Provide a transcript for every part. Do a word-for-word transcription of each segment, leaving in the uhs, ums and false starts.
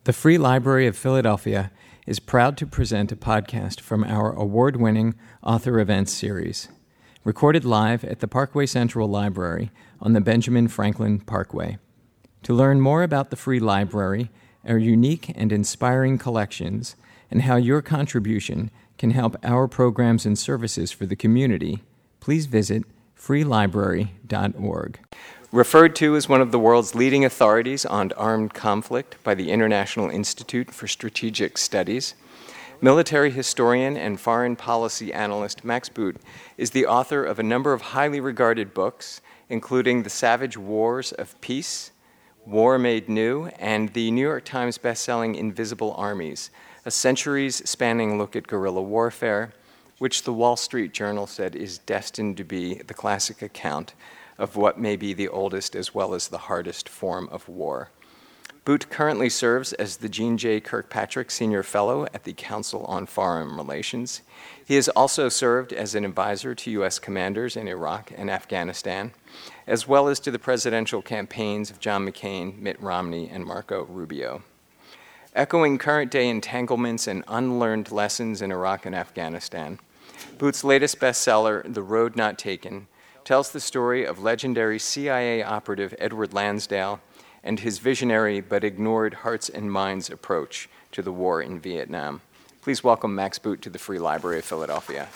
The Free Library of Philadelphia is proud to present a podcast from our award-winning Author Events series, recorded live at the Parkway Central Library on the Benjamin Franklin Parkway. To learn more about the Free Library, our unique and inspiring collections, and how your contribution can help our programs and services for the community, please visit free library dot org. Referred to as one of the world's leading authorities on armed conflict by the International Institute for Strategic Studies, military historian and foreign policy analyst Max Boot is the author of a number of highly regarded books, including The Savage Wars of Peace, War Made New, and the New York Times bestselling Invisible Armies, a centuries-spanning look at guerrilla warfare, which the Wall Street Journal said is destined to be the classic account of what may be the oldest as well as the hardest form of war. Boot currently serves as the Jean J. Kirkpatrick Senior Fellow at the Council on Foreign Relations. He has also served as an advisor to U S commanders in Iraq and Afghanistan, as well as to the presidential campaigns of John McCain, Mitt Romney, and Marco Rubio. Echoing current-day entanglements and unlearned lessons in Iraq and Afghanistan, Boot's latest bestseller, The Road Not Taken, tells the story of legendary C I A operative Edward Lansdale and his visionary but ignored hearts and minds approach to the war in Vietnam. Please welcome Max Boot to the Free Library of Philadelphia.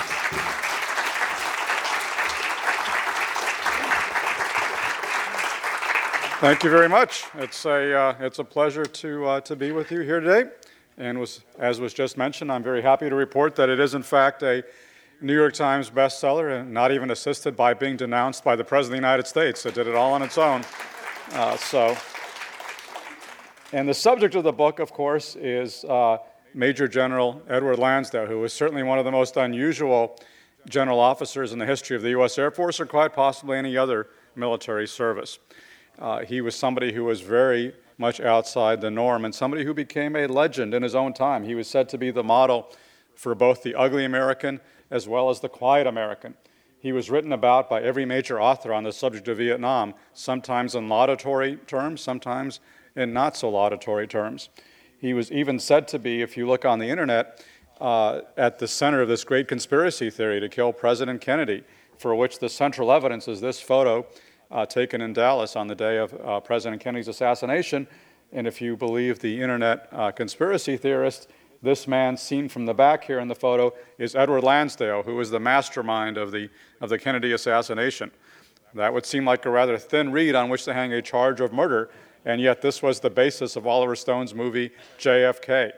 Thank you very much. It's a uh, it's a pleasure to uh, to be with you here today. And was, as was just mentioned, I'm very happy to report that it is in fact a New York Times bestseller, and not even assisted by being denounced by the President of the United States. It did it all on its own. Uh, so, and the subject of the book, of course, is uh, Major General Edward Lansdale, who was certainly one of the most unusual general officers in the history of the U S Air Force, or quite possibly any other military service. Uh, he was somebody who was very much outside the norm, and somebody who became a legend in his own time. He was said to be the model for both the ugly American as well as the quiet American. He was written about by every major author on the subject of Vietnam, sometimes in laudatory terms, sometimes in not so laudatory terms. He was even said to be, if you look on the internet, uh, at the center of this great conspiracy theory to kill President Kennedy, for which the central evidence is this photo uh, taken in Dallas on the day of uh, President Kennedy's assassination. And if you believe the internet uh, conspiracy theorists, this man, seen from the back here in the photo, is Edward Lansdale, who was the mastermind of the, of the Kennedy assassination. That would seem like a rather thin reed on which to hang a charge of murder, and yet this was the basis of Oliver Stone's movie J F K.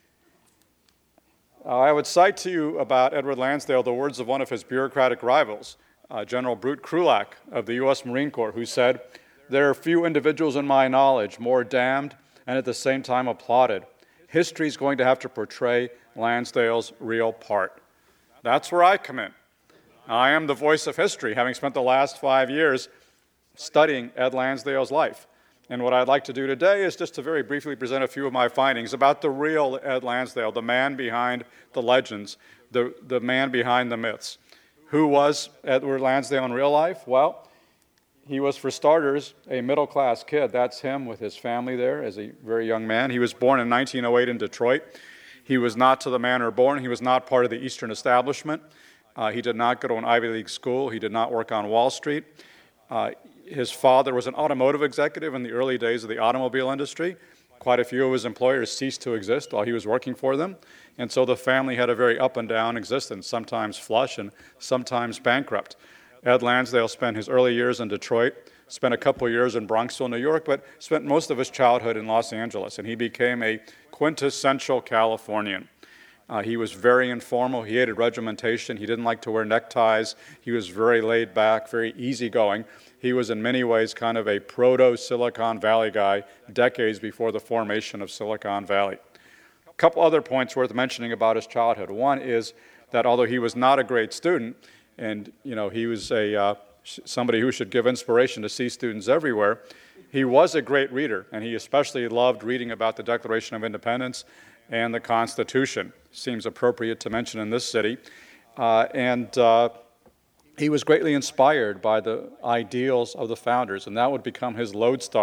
Uh, I would cite to you about Edward Lansdale the words of one of his bureaucratic rivals, uh, General Brute Krulak of the U S Marine Corps, who said, "There are few individuals in my knowledge more damned and at the same time applauded. History is going to have to portray Lansdale's real part." That's where I come in. I am the voice of history, having spent the last five years studying Ed Lansdale's life. And what I'd like to do today is just to very briefly present a few of my findings about the real Ed Lansdale, the man behind the legends, the, the man behind the myths. Who was Edward Lansdale in real life? Well, he was, for starters, a middle-class kid. That's him with his family there as a very young man. He was born in nineteen oh eight in Detroit. He was not to the manner born. He was not part of the Eastern establishment. Uh, he did not go to an Ivy League school. He did not work on Wall Street. Uh, his father was an automotive executive in the early days of the automobile industry. Quite a few of his employers ceased to exist while he was working for them. And so the family had a very up-and-down existence, sometimes flush and sometimes bankrupt. Ed Lansdale spent his early years in Detroit, spent a couple years in Bronxville, New York, but spent most of his childhood in Los Angeles, and he became a quintessential Californian. Uh, he was very informal. He hated regimentation. He didn't like to wear neckties. He was very laid back, very easygoing. He was in many ways kind of a proto-Silicon Valley guy decades before the formation of Silicon Valley. A couple other points worth mentioning about his childhood. One is that although he was not a great student, and, you know, he was a uh, somebody who should give inspiration to C students everywhere, he was a great reader, and he especially loved reading about the Declaration of Independence and the Constitution. Seems appropriate to mention in this city. Uh, and uh, he was greatly inspired by the ideals of the founders, and that would become his lodestar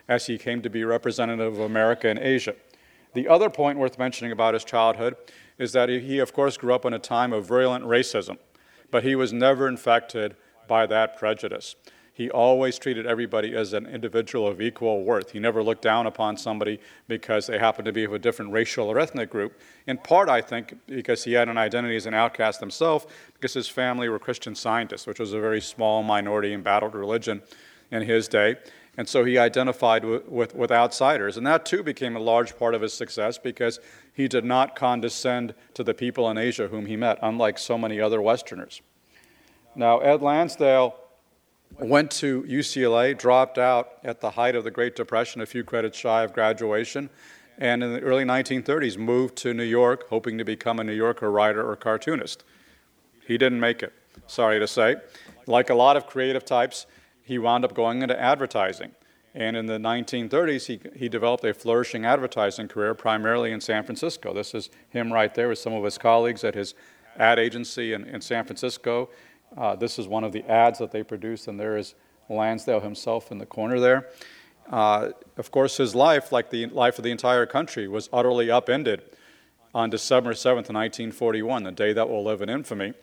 as he came to be representative of America in Asia. The other point worth mentioning about his childhood is that he, he, of course, grew up in a time of virulent racism, but he was never infected by that prejudice. He always treated everybody as an individual of equal worth. He never looked down upon somebody because they happened to be of a different racial or ethnic group. In part, I think, because he had an identity as an outcast himself, because his family were Christian Scientists, which was a very small minority embattled religion in his day. And so he identified with, with, with outsiders. And that, too, became a large part of his success because he did not condescend to the people in Asia whom he met, unlike so many other Westerners. Now, Ed Lansdale went to U C L A, dropped out at the height of the Great Depression, a few credits shy of graduation, and in the early nineteen thirties moved to New York, hoping to become a New Yorker writer or cartoonist. He didn't make it, sorry to say. Like a lot of creative types, he wound up going into advertising. And in the nineteen thirties, he, he developed a flourishing advertising career, primarily in San Francisco. This is him right there with some of his colleagues at his ad agency in, in San Francisco. Uh, this is one of the ads that they produced, and there is Lansdale himself in the corner there. Uh, of course, his life, like the life of the entire country, was utterly upended on December seventh, nineteen forty-one, the day that will live in infamy.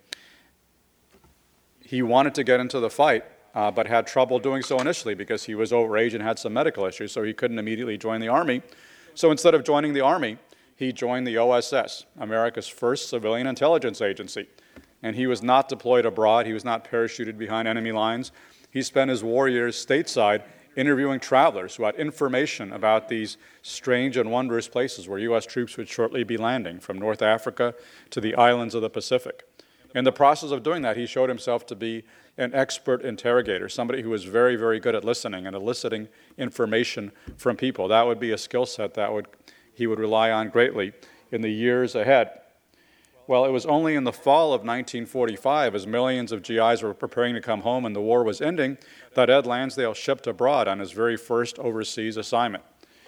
He wanted to get into the fight, uh, but had trouble doing so initially because he was overage and had some medical issues, so he couldn't immediately join the Army. So instead of joining the Army, he joined the O S S, America's first civilian intelligence agency. And he was not deployed abroad. He was not parachuted behind enemy lines. He spent his war years stateside interviewing travelers who had information about these strange and wondrous places where U S troops would shortly be landing, from North Africa to the islands of the Pacific. In the process of doing that, he showed himself to be an expert interrogator, somebody who was very, very good at listening and eliciting information from people. That would be a skill set that would he would rely on greatly in the years ahead. Well, it was only in the fall of nineteen forty-five, as millions of G Is were preparing to come home and the war was ending, that Ed Lansdale shipped abroad on his very first overseas assignment.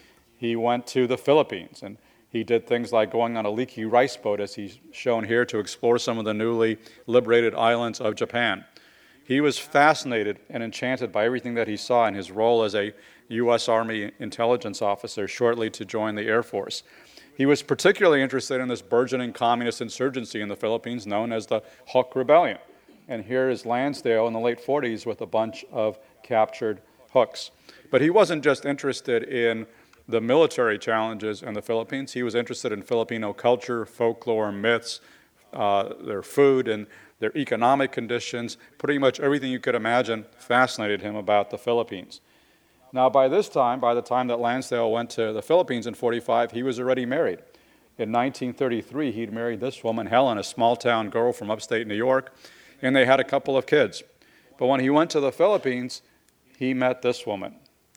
He went to the Philippines, and he did things like going on a leaky rice boat, as he's shown here, to explore some of the newly liberated islands of Japan. He was fascinated and enchanted by everything that he saw in his role as a U S Army intelligence officer, shortly to join the Air Force. He was particularly interested in this burgeoning communist insurgency in the Philippines known as the Huk Rebellion. And here is Lansdale in the late forties with a bunch of captured Huks. But he wasn't just interested in the military challenges in the Philippines. He was interested in Filipino culture, folklore, myths, uh, their food, and their economic conditions. Pretty much everything you could imagine fascinated him about the Philippines. Now, by this time, by the time that Lansdale went to the Philippines in forty-five, he was already married. In nineteen thirty-three, he'd married this woman, Helen, a small-town girl from upstate New York, and they had a couple of kids. But when he went to the Philippines, he met this woman,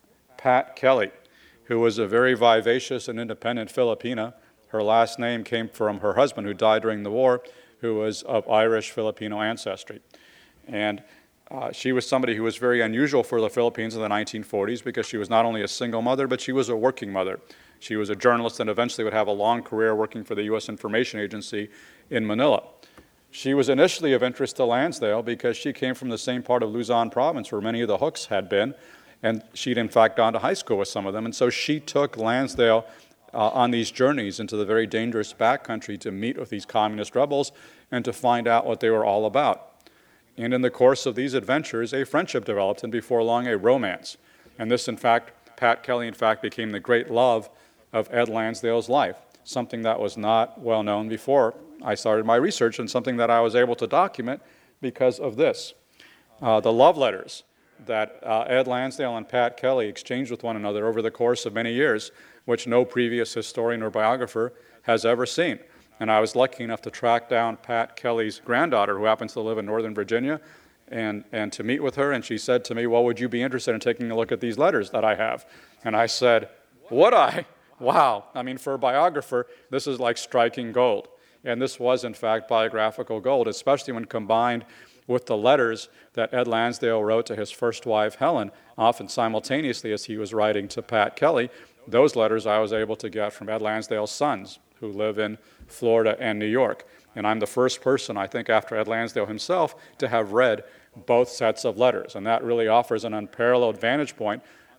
Pat Kelly, who was a very vivacious and independent Filipina. Her last name came from her husband, who died during the war, who was of Irish Filipino ancestry. And Uh, she was somebody who was very unusual for the Philippines in the nineteen forties because she was not only a single mother, but she was a working mother. She was a journalist and eventually would have a long career working for the U S Information Agency in Manila. She was initially of interest to Lansdale because she came from the same part of Luzon province where many of the Huks had been, and she'd in fact gone to high school with some of them. And so she took Lansdale uh, on these journeys into the very dangerous backcountry to meet with these communist rebels and to find out what they were all about. And in the course of these adventures, a friendship developed, and before long, a romance. And this, in fact, Pat Kelly, in fact, became the great love of Ed Lansdale's life, something that was not well known before I started my research, and something that I was able to document because of this. Uh, the love letters that uh, Ed Lansdale and Pat Kelly exchanged with one another over the course of many years, which no previous historian or biographer has ever seen. And I was lucky enough to track down Pat Kelly's granddaughter, who happens to live in Northern Virginia, and, and to meet with her. And she said to me, well, would you be interested in taking a look at these letters that I have? And I said, would I? Wow. I mean, for a biographer, this is like striking gold. And this was, in fact, biographical gold, especially when combined with the letters that Ed Lansdale wrote to his first wife, Helen, often simultaneously as he was writing to Pat Kelly. Those letters I was able to get from Ed Lansdale's sons, who live in Florida and New York. And I'm the first person, I think, after Ed Lansdale himself, to have read both sets of letters. And that really offers an unparalleled vantage point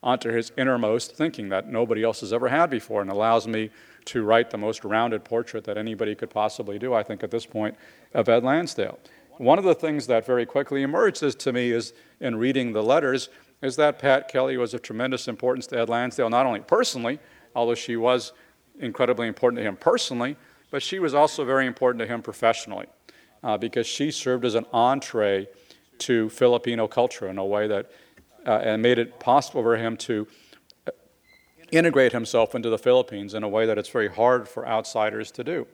onto his innermost thinking that nobody else has ever had before, and allows me to write the most rounded portrait that anybody could possibly do, I think, at this point, of Ed Lansdale. One of the things that very quickly emerges to me is, in reading the letters, is that Pat Kelly was of tremendous importance to Ed Lansdale, not only personally, although she was incredibly important to him personally, but she was also very important to him professionally, uh, because she served as an entree to Filipino culture in a way that uh, and made it possible for him to integrate himself into the Philippines in a way that it's very hard for outsiders to do.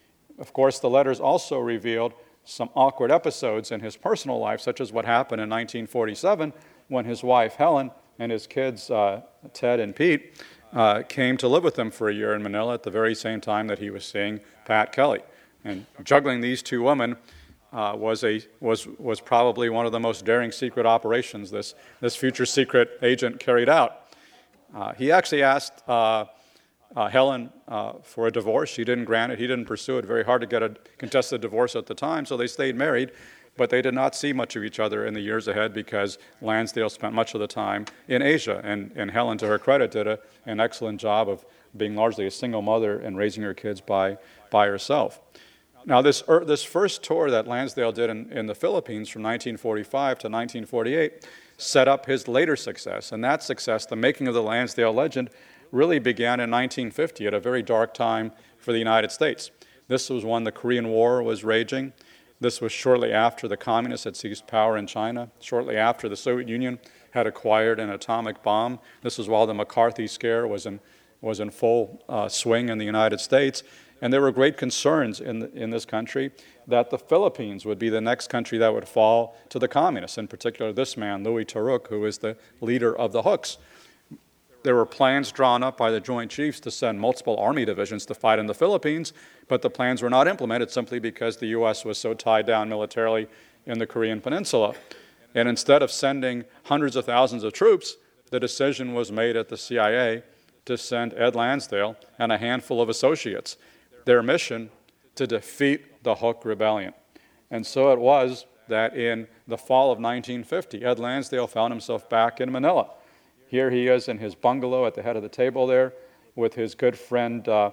Of course, the letters also revealed some awkward episodes in his personal life, such as what happened in nineteen forty-seven when his wife, Helen, and his kids, uh, Ted and Pete, uh, came to live with him for a year in Manila at the very same time that he was seeing Pat Kelly. And juggling these two women uh, was, a, was, was probably one of the most daring secret operations this, this future secret agent carried out. Uh, he actually asked uh, uh, Helen uh, for a divorce. She didn't grant it. He didn't pursue it. Very hard to get a contested divorce at the time, so they stayed married, but they did not see much of each other in the years ahead because Lansdale spent much of the time in Asia, and, and Helen, to her credit, did a, an excellent job of being largely a single mother and raising her kids by, by herself. Now, this, er, this first tour that Lansdale did in, in the Philippines from nineteen forty-five to nineteen forty-eight set up his later success. And that success, the making of the Lansdale legend, really began in nineteen fifty at a very dark time for the United States. This was when the Korean War was raging. This was shortly after the communists had seized power in China, shortly after the Soviet Union had acquired an atomic bomb. This was while the McCarthy scare was in, was in full uh, swing in the United States. And there were great concerns in, the, in this country that the Philippines would be the next country that would fall to the communists, in particular this man, Louis Turok, who is the leader of the Hooks. There were plans drawn up by the Joint Chiefs to send multiple army divisions to fight in the Philippines, but the plans were not implemented simply because the U S was so tied down militarily in the Korean Peninsula. And instead of sending hundreds of thousands of troops, the decision was made at the C I A to send Ed Lansdale and a handful of associates. Their mission to defeat the Huk Rebellion. And so it was that in the fall of nineteen fifty, Ed Lansdale found himself back in Manila. Here he is in his bungalow at the head of the table there with his good friend uh,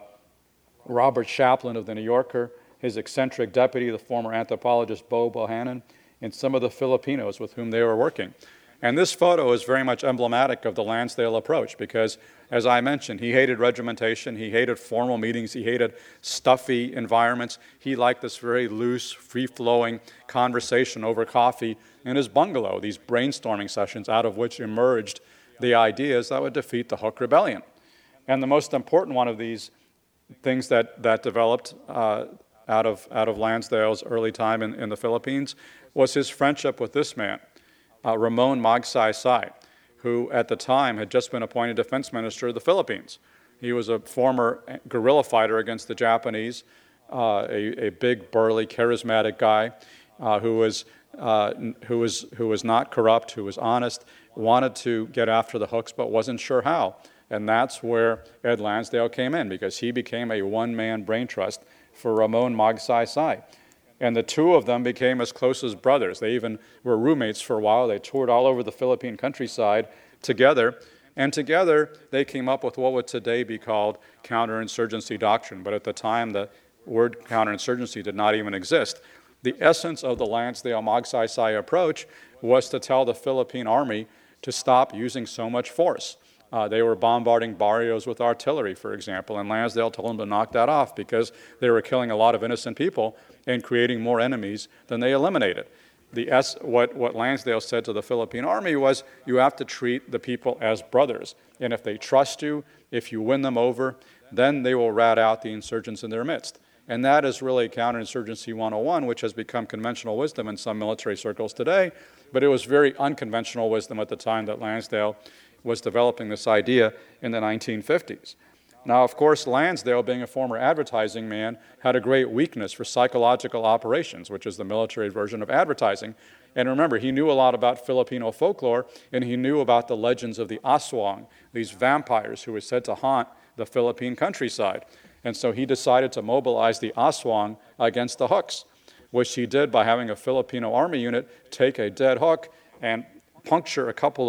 Robert Chaplin of the New Yorker, his eccentric deputy, the former anthropologist Bo Bohannon, and some of the Filipinos with whom they were working. And this photo is very much emblematic of the Lansdale approach because, as I mentioned, he hated regimentation, he hated formal meetings, he hated stuffy environments. He liked this very loose, free-flowing conversation over coffee in his bungalow, these brainstorming sessions out of which emerged the ideas that would defeat the Huk Rebellion. And the most important one of these things that, that developed uh, out, of, out of Lansdale's early time in, in the Philippines was his friendship with this man, uh, Ramon Magsaysay, who at the time had just been appointed defense minister of the Philippines. He was a former guerrilla fighter against the Japanese, uh, a, a big, burly, charismatic guy uh, who was uh, who was who was not corrupt, who was honest, wanted to get after the Hooks, but wasn't sure how. And that's where Ed Lansdale came in, because he became a one-man brain trust for Ramon Magsaysay. And the two of them became as close as brothers. They even were roommates for a while. They toured all over the Philippine countryside together. And together, they came up with what would today be called counterinsurgency doctrine. But at the time, the word counterinsurgency did not even exist. The essence of the Lansdale-Magsaysay approach was to tell the Philippine army to stop using so much force. Uh, they were bombarding barrios with artillery, for example, and Lansdale told them to knock that off because they were killing a lot of innocent people and creating more enemies than they eliminated. The S, what, what Lansdale said to the Philippine army was, you have to treat the people as brothers, and if they trust you, if you win them over, then they will rat out the insurgents in their midst. And that is really counterinsurgency one oh one, which has become conventional wisdom in some military circles today, but it was very unconventional wisdom at the time that Lansdale was developing this idea in the nineteen fifties. Now, of course, Lansdale, being a former advertising man, had a great weakness for psychological operations, which is the military version of advertising. And remember, he knew a lot about Filipino folklore, and he knew about the legends of the aswang, these vampires who were said to haunt the Philippine countryside. And so he decided to mobilize the aswang against the Hooks, which he did by having a Filipino army unit take a dead Hook and puncture a couple of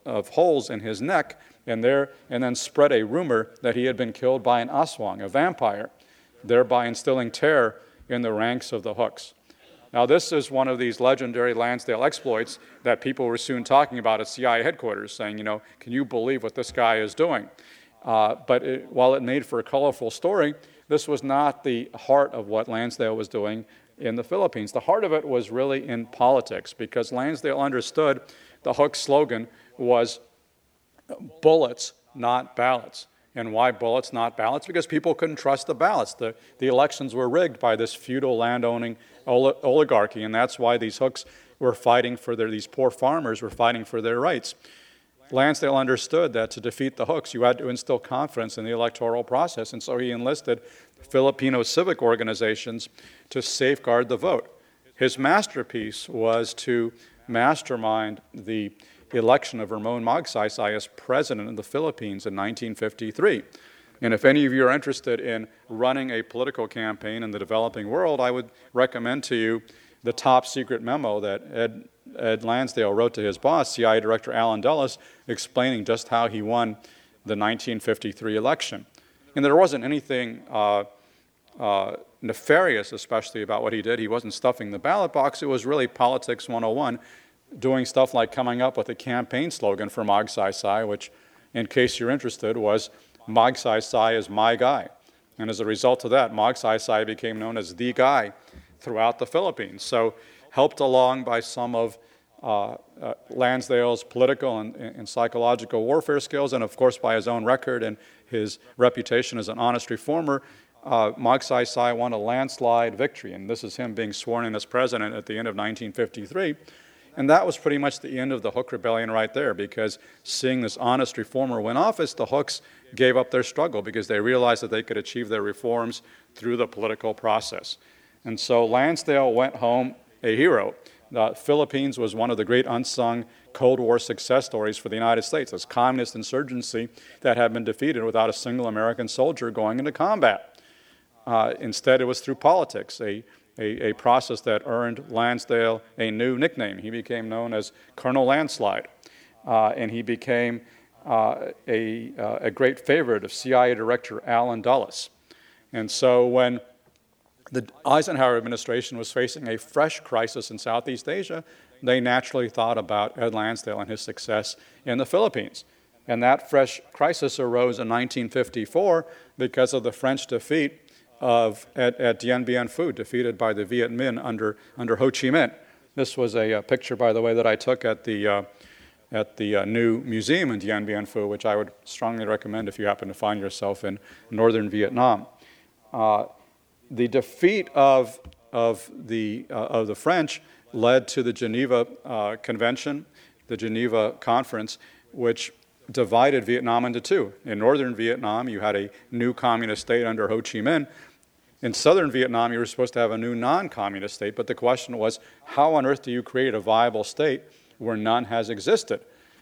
of holes in his neck, and there and then spread a rumor that he had been killed by an aswang, a vampire, thereby instilling terror in the ranks of the Hooks. Now, this is one of these legendary Lansdale exploits that people were soon talking about at C I A headquarters, saying, you know, can you believe what this guy is doing? Uh, but it, while it made for a colorful story, this was not the heart of what Lansdale was doing in the Philippines. The heart of it was really in politics, because Lansdale understood the Hooks slogan was bullets, not ballots. And why bullets, not ballots? Because people couldn't trust the ballots. The, the elections were rigged by this feudal landowning oli- oligarchy, and that's why these Hooks were fighting for their, these poor farmers were fighting for their rights. Lansdale understood that to defeat the Hooks, you had to instill confidence in the electoral process, and so he enlisted Filipino civic organizations to safeguard the vote. His masterpiece was to mastermind the election of Ramon Magsaysay as president of the Philippines in nineteen fifty-three. And if any of you are interested in running a political campaign in the developing world, I would recommend to you the top secret memo that Ed, Ed Lansdale wrote to his boss, C I A Director Allen Dulles, explaining just how he won the nineteen fifty-three election. And there wasn't anything uh, uh, nefarious, especially about what he did. He wasn't stuffing the ballot box. It was really politics one oh one, doing stuff like coming up with a campaign slogan for Magsaysay, which, in case you're interested, was Magsaysay is my guy. And as a result of that, Magsaysay became known as the guy throughout the Philippines. So helped along by some of uh, uh, Lansdale's political and, and psychological warfare skills, and of course by his own record and his reputation as an honest reformer, uh, Magsaysay won a landslide victory. And this is him being sworn in as president at the end of nineteen fifty-three. And that was pretty much the end of the Hook Rebellion right there, because seeing this honest reformer win office, the Hooks gave up their struggle because they realized that they could achieve their reforms through the political process. And so Lansdale went home a hero. The Philippines was one of the great unsung Cold War success stories for the United States, this communist insurgency that had been defeated without a single American soldier going into combat. Uh, instead, it was through politics, a A, a process that earned Lansdale a new nickname. He became known as Colonel Landslide, uh, and he became uh, a, uh, a great favorite of C I A Director Allen Dulles. And so when the Eisenhower administration was facing a fresh crisis in Southeast Asia, they naturally thought about Ed Lansdale and his success in the Philippines. And that fresh crisis arose in nineteen fifty-four because of the French defeat of at, at Dien Bien Phu, defeated by the Viet Minh under under Ho Chi Minh. This was a, a picture, by the way, that I took at the uh, at the uh, new museum in Dien Bien Phu, which I would strongly recommend if you happen to find yourself in northern Vietnam. Uh, the defeat of of the uh, of the French led to the Geneva uh, Convention, the Geneva Conference, which divided Vietnam into two. In northern Vietnam, you had a new communist state under Ho Chi Minh. In southern Vietnam, you were supposed to have a new non-communist state, but the question was, how on earth do you create a viable state where none has existed?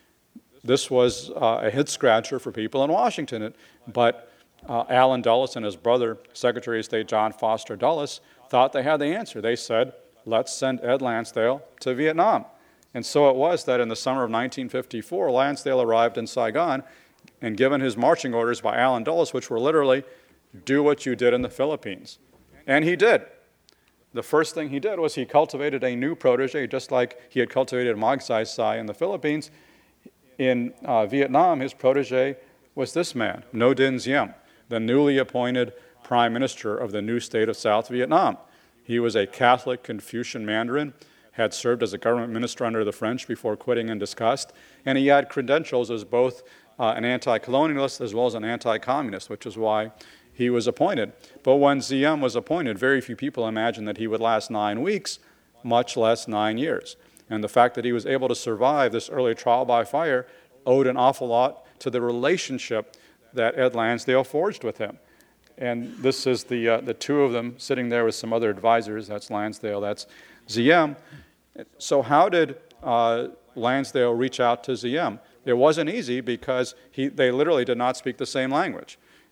This was uh, a head-scratcher for people in Washington, but uh, Allen Dulles and his brother, Secretary of State John Foster Dulles, thought they had the answer. They said, let's send Ed Lansdale to Vietnam. And so it was that in the summer of nineteen fifty-four, Lansdale arrived in Saigon and given his marching orders by Allen Dulles, which were literally, do what you did in the Philippines. And he did. The first thing he did was he cultivated a new protege, just like he had cultivated Magsaysay in the Philippines. In uh, Vietnam, his protege was this man, Ngo Dinh Diem, the newly appointed prime minister of the new state of South Vietnam. He was a Catholic Confucian Mandarin, had served as a government minister under the French before quitting in disgust, and he had credentials as both uh, an anti-colonialist as well as an anti-communist, which is why he was appointed. But when Diem was appointed, very few people imagined that he would last nine weeks, much less nine years. And the fact that he was able to survive this early trial by fire owed an awful lot to the relationship that Ed Lansdale forged with him. And this is the uh, the two of them sitting there with some other advisors. That's Lansdale, that's Diem. So how did uh, Lansdale reach out to Diem? It wasn't easy because he, they literally did not speak the same language.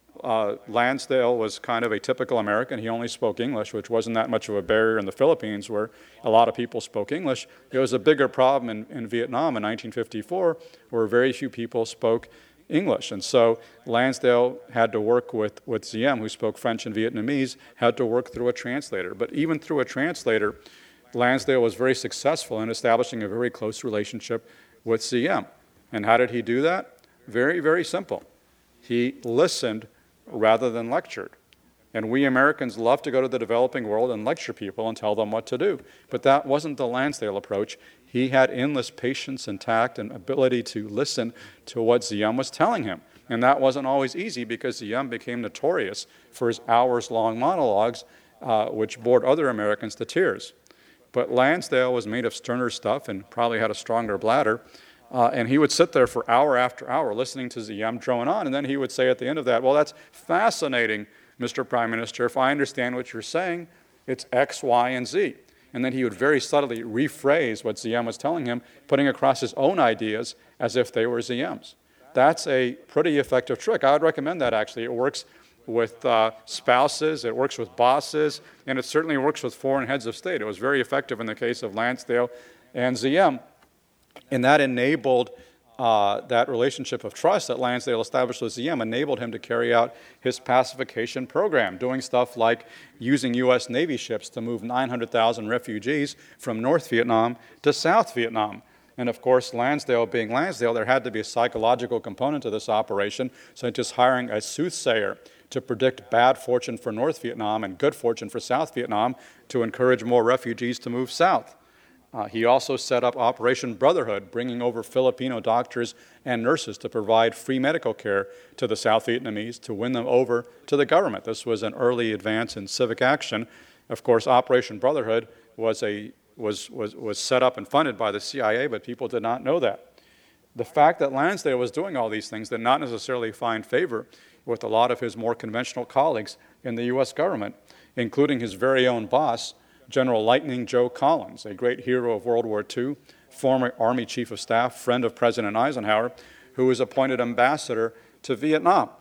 Uh, Lansdale was kind of a typical American. He only spoke English, which wasn't that much of a barrier in the Philippines, where a lot of people spoke English. It was a bigger problem in, in Vietnam in nineteen fifty-four, where very few people spoke English. And so Lansdale had to work with, with Diem, who spoke French and Vietnamese, had to work through a translator. But even through a translator, Lansdale was very successful in establishing a very close relationship with Diem. And how did he do that? Very, very simple. He listened rather than lectured. And we Americans love to go to the developing world and lecture people and tell them what to do. But that wasn't the Lansdale approach. He had endless patience and tact and ability to listen to what Diem was telling him. And that wasn't always easy, because Diem became notorious for his hours-long monologues, uh, which bored other Americans to tears. But Lansdale was made of sterner stuff and probably had a stronger bladder. Uh, and he would sit there for hour after hour listening to Diem drone on, and then he would say at the end of that, well, that's fascinating, Mister Prime Minister. If I understand what you're saying, it's X, Y, and Z. And then he would very subtly rephrase what Diem was telling him, putting across his own ideas as if they were Diem's. That's a pretty effective trick. I would recommend that, actually. It works with uh, spouses, it works with bosses, and it certainly works with foreign heads of state. It was very effective in the case of Lansdale and Diem. And that enabled uh, that relationship of trust that Lansdale established with Diem, enabled him to carry out his pacification program, doing stuff like using U S Navy ships to move nine hundred thousand refugees from North Vietnam to South Vietnam. And of course, Lansdale being Lansdale, there had to be a psychological component to this operation, such as hiring a soothsayer to predict bad fortune for North Vietnam and good fortune for South Vietnam to encourage more refugees to move south. Uh, he also set up Operation Brotherhood, bringing over Filipino doctors and nurses to provide free medical care to the South Vietnamese to win them over to the government. This was an early advance in civic action. Of course, Operation Brotherhood was, a, was, was, was set up and funded by the C I A, but people did not know that. The fact that Lansdale was doing all these things did not necessarily find favor with a lot of his more conventional colleagues in the U S government, including his very own boss, General Lightning Joe Collins, a great hero of World War Two, former Army Chief of Staff, friend of President Eisenhower, who was appointed ambassador to Vietnam.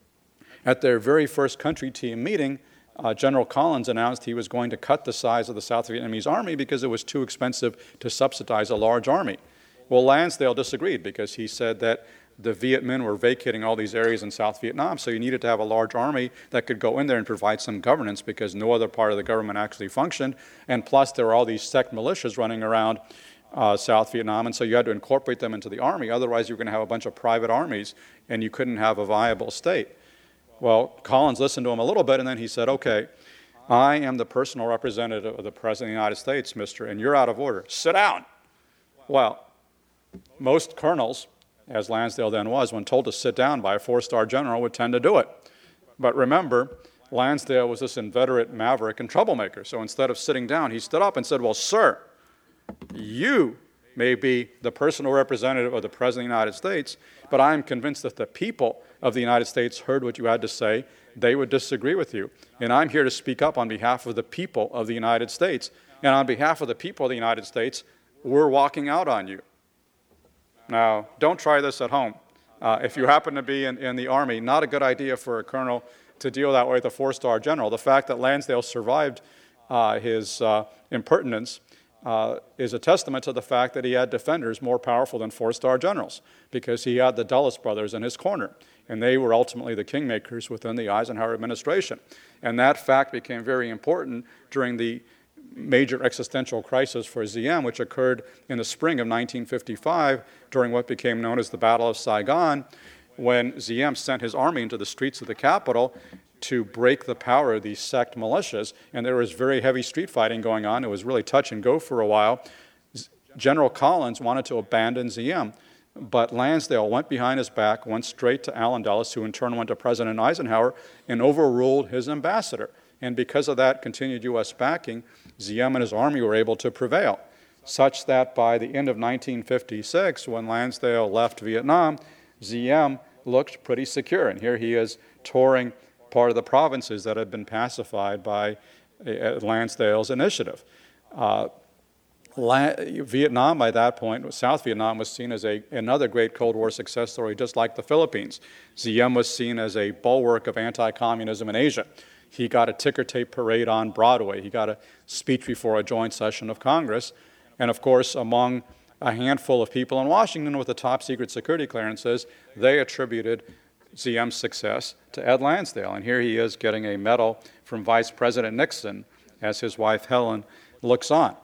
At their very first country team meeting, uh, General Collins announced he was going to cut the size of the South Vietnamese army because it was too expensive to subsidize a large army. Well, Lansdale disagreed, because he said that the Viet Minh were vacating all these areas in South Vietnam, so you needed to have a large army that could go in there and provide some governance, because no other part of the government actually functioned. And plus, there were all these sect militias running around uh, South Vietnam, and so you had to incorporate them into the army. Otherwise, you were going to have a bunch of private armies, and you couldn't have a viable state. Well, Collins listened to him a little bit, and then he said, okay, I am the personal representative of the President of the United States, mister, and you're out of order. Sit down. Well, most colonels, as Lansdale then was, when told to sit down by a four-star general, would tend to do it. But remember, Lansdale was this inveterate maverick and troublemaker. So instead of sitting down, he stood up and said, well, sir, you may be the personal representative of the President of the United States, but I am convinced that the people of the United States heard what you had to say. They would disagree with you. And I'm here to speak up on behalf of the people of the United States. And on behalf of the people of the United States, we're walking out on you. Now, don't try this at home. Uh, if you happen to be in, in the Army, not a good idea for a colonel to deal that way with a four-star general. The fact that Lansdale survived uh, his uh, impertinence uh, is a testament to the fact that he had defenders more powerful than four-star generals, because he had the Dulles brothers in his corner, and they were ultimately the kingmakers within the Eisenhower administration. And that fact became very important during the major existential crisis for Diem, which occurred in the spring of nineteen fifty-five during what became known as the Battle of Saigon, when Diem sent his army into the streets of the capital to break the power of these sect militias. And there was very heavy street fighting going on. It was really touch and go for a while. General Collins wanted to abandon Diem, but Lansdale went behind his back, went straight to Allen Dulles, who in turn went to President Eisenhower, and overruled his ambassador. And because of that continued U S backing, Diem and his army were able to prevail, such that by the end of nineteen fifty-six, when Lansdale left Vietnam, Diem looked pretty secure. And here he is touring part of the provinces that had been pacified by uh, Lansdale's initiative. Uh, La- Vietnam, by that point, South Vietnam was seen as a, another great Cold War success story, just like the Philippines. Diem was seen as a bulwark of anti-communism in Asia. He got a ticker tape parade on Broadway. He got a speech before a joint session of Congress. And of course, among a handful of people in Washington with the top secret security clearances, they attributed Diem's success to Ed Lansdale. And here he is getting a medal from Vice President Nixon as his wife Helen looks on.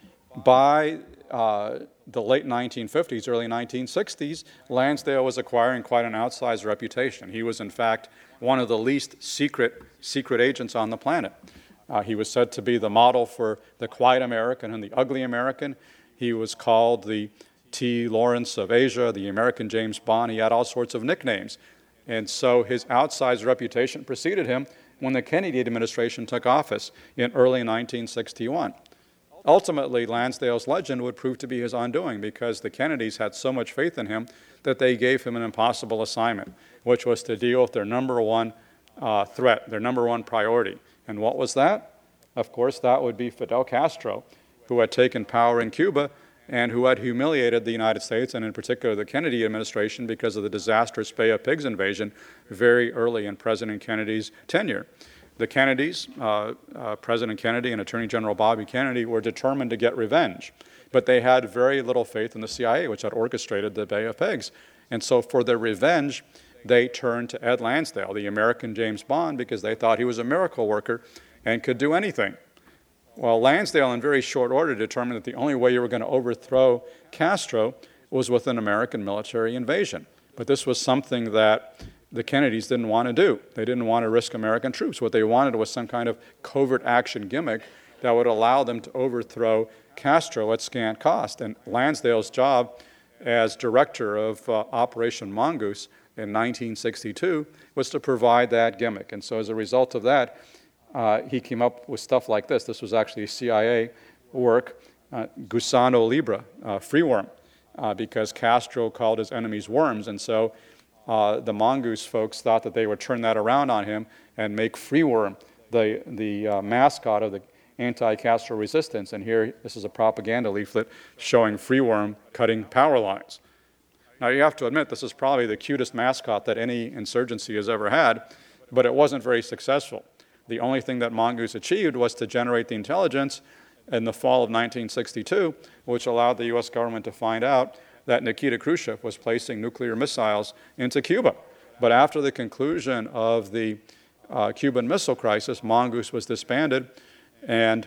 By uh, the late nineteen fifties, early nineteen sixties, Lansdale was acquiring quite an outsized reputation. He was, in fact, one of the least secret secret agents on the planet. Uh, he was said to be the model for the quiet American and the ugly American. He was called the T. Lawrence of Asia, the American James Bond. He had all sorts of nicknames. And so his outsized reputation preceded him when the Kennedy administration took office in early nineteen sixty-one. Ultimately, Lansdale's legend would prove to be his undoing because the Kennedys had so much faith in him that they gave him an impossible assignment, which was to deal with their number one uh, threat, their number one priority. And what was that? Of course, that would be Fidel Castro, who had taken power in Cuba and who had humiliated the United States, and in particular the Kennedy administration, because of the disastrous Bay of Pigs invasion very early in President Kennedy's tenure. The Kennedys, uh, uh, President Kennedy and Attorney General Bobby Kennedy, were determined to get revenge, but they had very little faith in the C I A, which had orchestrated the Bay of Pigs. And so for their revenge, they turned to Ed Lansdale, the American James Bond, because they thought he was a miracle worker and could do anything. Well, Lansdale, in very short order, determined that the only way you were going to overthrow Castro was with an American military invasion. But this was something that the Kennedys didn't want to do. They didn't want to risk American troops. What they wanted was some kind of covert action gimmick that would allow them to overthrow Castro at scant cost. And Lansdale's job as director of uh, Operation Mongoose in nineteen sixty-two was to provide that gimmick. And so as a result of that, uh, he came up with stuff like this. This was actually C I A work, uh, Gusano Libre, uh, free worm, uh, because Castro called his enemies worms. And so uh, the Mongoose folks thought that they would turn that around on him and make free worm the, the uh, mascot of the anti-Castro resistance. And here, this is a propaganda leaflet showing free worm cutting power lines. Now, you have to admit, this is probably the cutest mascot that any insurgency has ever had, but it wasn't very successful. The only thing that Mongoose achieved was to generate the intelligence in the fall of nineteen sixty-two, which allowed the U S government to find out that Nikita Khrushchev was placing nuclear missiles into Cuba. But after the conclusion of the uh, Cuban Missile Crisis, Mongoose was disbanded, and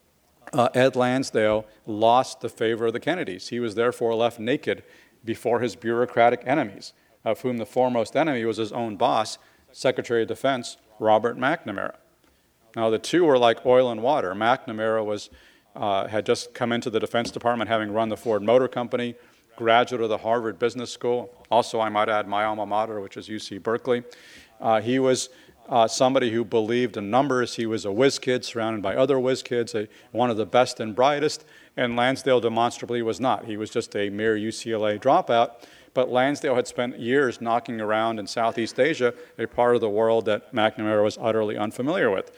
uh, Ed Lansdale lost the favor of the Kennedys. He was therefore left naked before his bureaucratic enemies, of whom the foremost enemy was his own boss, Secretary of Defense Robert McNamara. Now, the two were like oil and water. McNamara was, uh, had just come into the Defense Department, having run the Ford Motor Company, graduate of the Harvard Business School, also, I might add, my alma mater, which is U C Berkeley. Uh, he was uh, somebody who believed in numbers. He was a whiz kid surrounded by other whiz kids, a, one of the best and brightest, and Lansdale demonstrably was not. He was just a mere U C L A dropout, but Lansdale had spent years knocking around in Southeast Asia, a part of the world that McNamara was utterly unfamiliar with.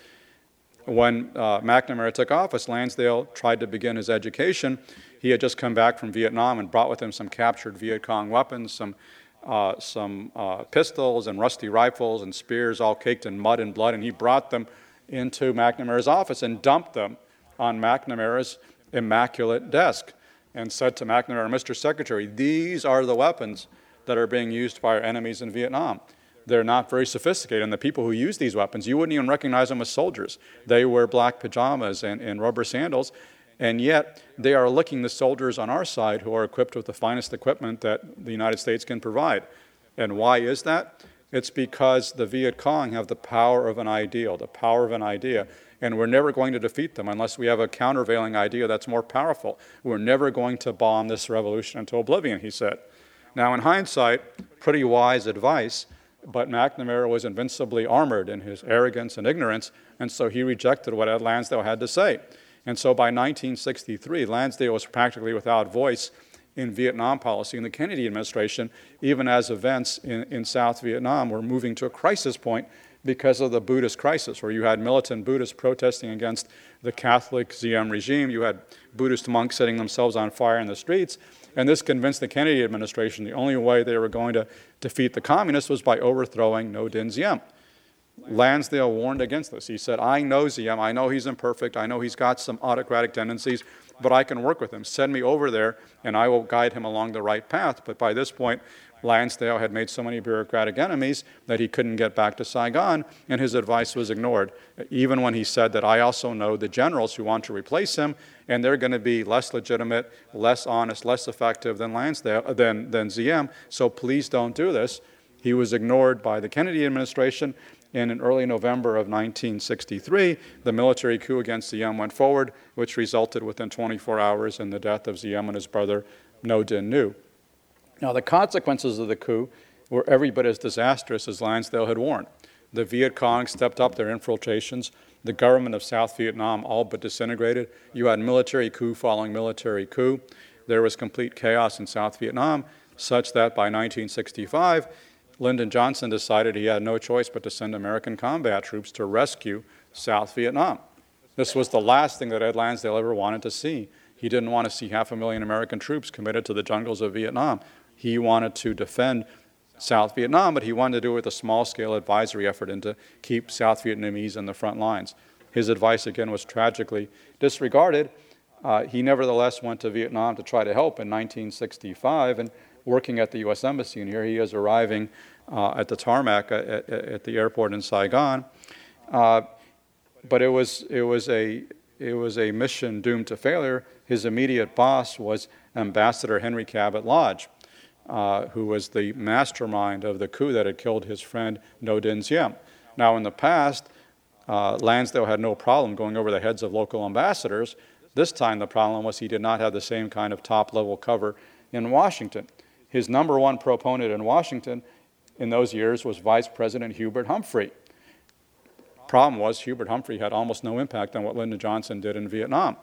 When uh, McNamara took office, Lansdale tried to begin his education. He had just come back from Vietnam and brought with him some captured Viet Cong weapons, some, uh, some uh, pistols and rusty rifles and spears all caked in mud and blood, and he brought them into McNamara's office and dumped them on McNamara's immaculate desk and said to McNamara, Mister Secretary, these are the weapons that are being used by our enemies in Vietnam. They're not very sophisticated, and the people who use these weapons, you wouldn't even recognize them as soldiers. They wear black pajamas and, and rubber sandals, and yet they are licking the soldiers on our side who are equipped with the finest equipment that the United States can provide. And why is that? It's because the Viet Cong have the power of an ideal, the power of an idea, and we're never going to defeat them unless we have a countervailing idea that's more powerful. We're never going to bomb this revolution into oblivion, he said. Now, in hindsight, pretty wise advice, but McNamara was invincibly armored in his arrogance and ignorance, and so he rejected what Ed Lansdale had to say. And so by nineteen sixty-three, Lansdale was practically without voice in Vietnam policy in the Kennedy administration, even as events in, in South Vietnam were moving to a crisis point because of the Buddhist crisis, where you had militant Buddhists protesting against the Catholic Ziem regime. You had Buddhist monks setting themselves on fire in the streets. And this convinced the Kennedy administration the only way they were going to defeat the communists was by overthrowing No Din Diem. Lansdale warned against this. He said, I know Diem, I know he's imperfect, I know he's got some autocratic tendencies, but I can work with him. Send me over there, and I will guide him along the right path. But by this point, Lansdale had made so many bureaucratic enemies that he couldn't get back to Saigon, and his advice was ignored, even when he said that I also know the generals who want to replace him, and they're going to be less legitimate, less honest, less effective than Lansdale, than, than Diem, so please don't do this. He was ignored by the Kennedy administration, and in early November of nineteen sixty-three, the military coup against Diem went forward, which resulted within twenty-four hours in the death of Diem and his brother, No Din Nhu. Now, the consequences of the coup were every bit as disastrous as Lansdale had warned. The Viet Cong stepped up their infiltrations. The government of South Vietnam all but disintegrated. You had military coup following military coup. There was complete chaos in South Vietnam, such that by nineteen sixty-five, Lyndon Johnson decided he had no choice but to send American combat troops to rescue South Vietnam. This was the last thing that Ed Lansdale ever wanted to see. He didn't want to see half a million American troops committed to the jungles of Vietnam. He wanted to defend South Vietnam, but he wanted to do it with a small-scale advisory effort and to keep South Vietnamese in the front lines. His advice, again, was tragically disregarded. Uh, he nevertheless went to Vietnam to try to help in nineteen sixty-five, and working at the U S Embassy, and here he is arriving uh, at the tarmac at, at, at the airport in Saigon. Uh, but it was it was a it was a mission doomed to failure. His immediate boss was Ambassador Henry Cabot Lodge, uh, who was the mastermind of the coup that had killed his friend No Din Diem. Now, in the past, uh, Lansdale had no problem going over the heads of local ambassadors. This time, the problem was he did not have the same kind of top-level cover in Washington. His number one proponent in Washington in those years was Vice President Hubert Humphrey. Problem was, Hubert Humphrey had almost no impact on what Lyndon Johnson did in Vietnam.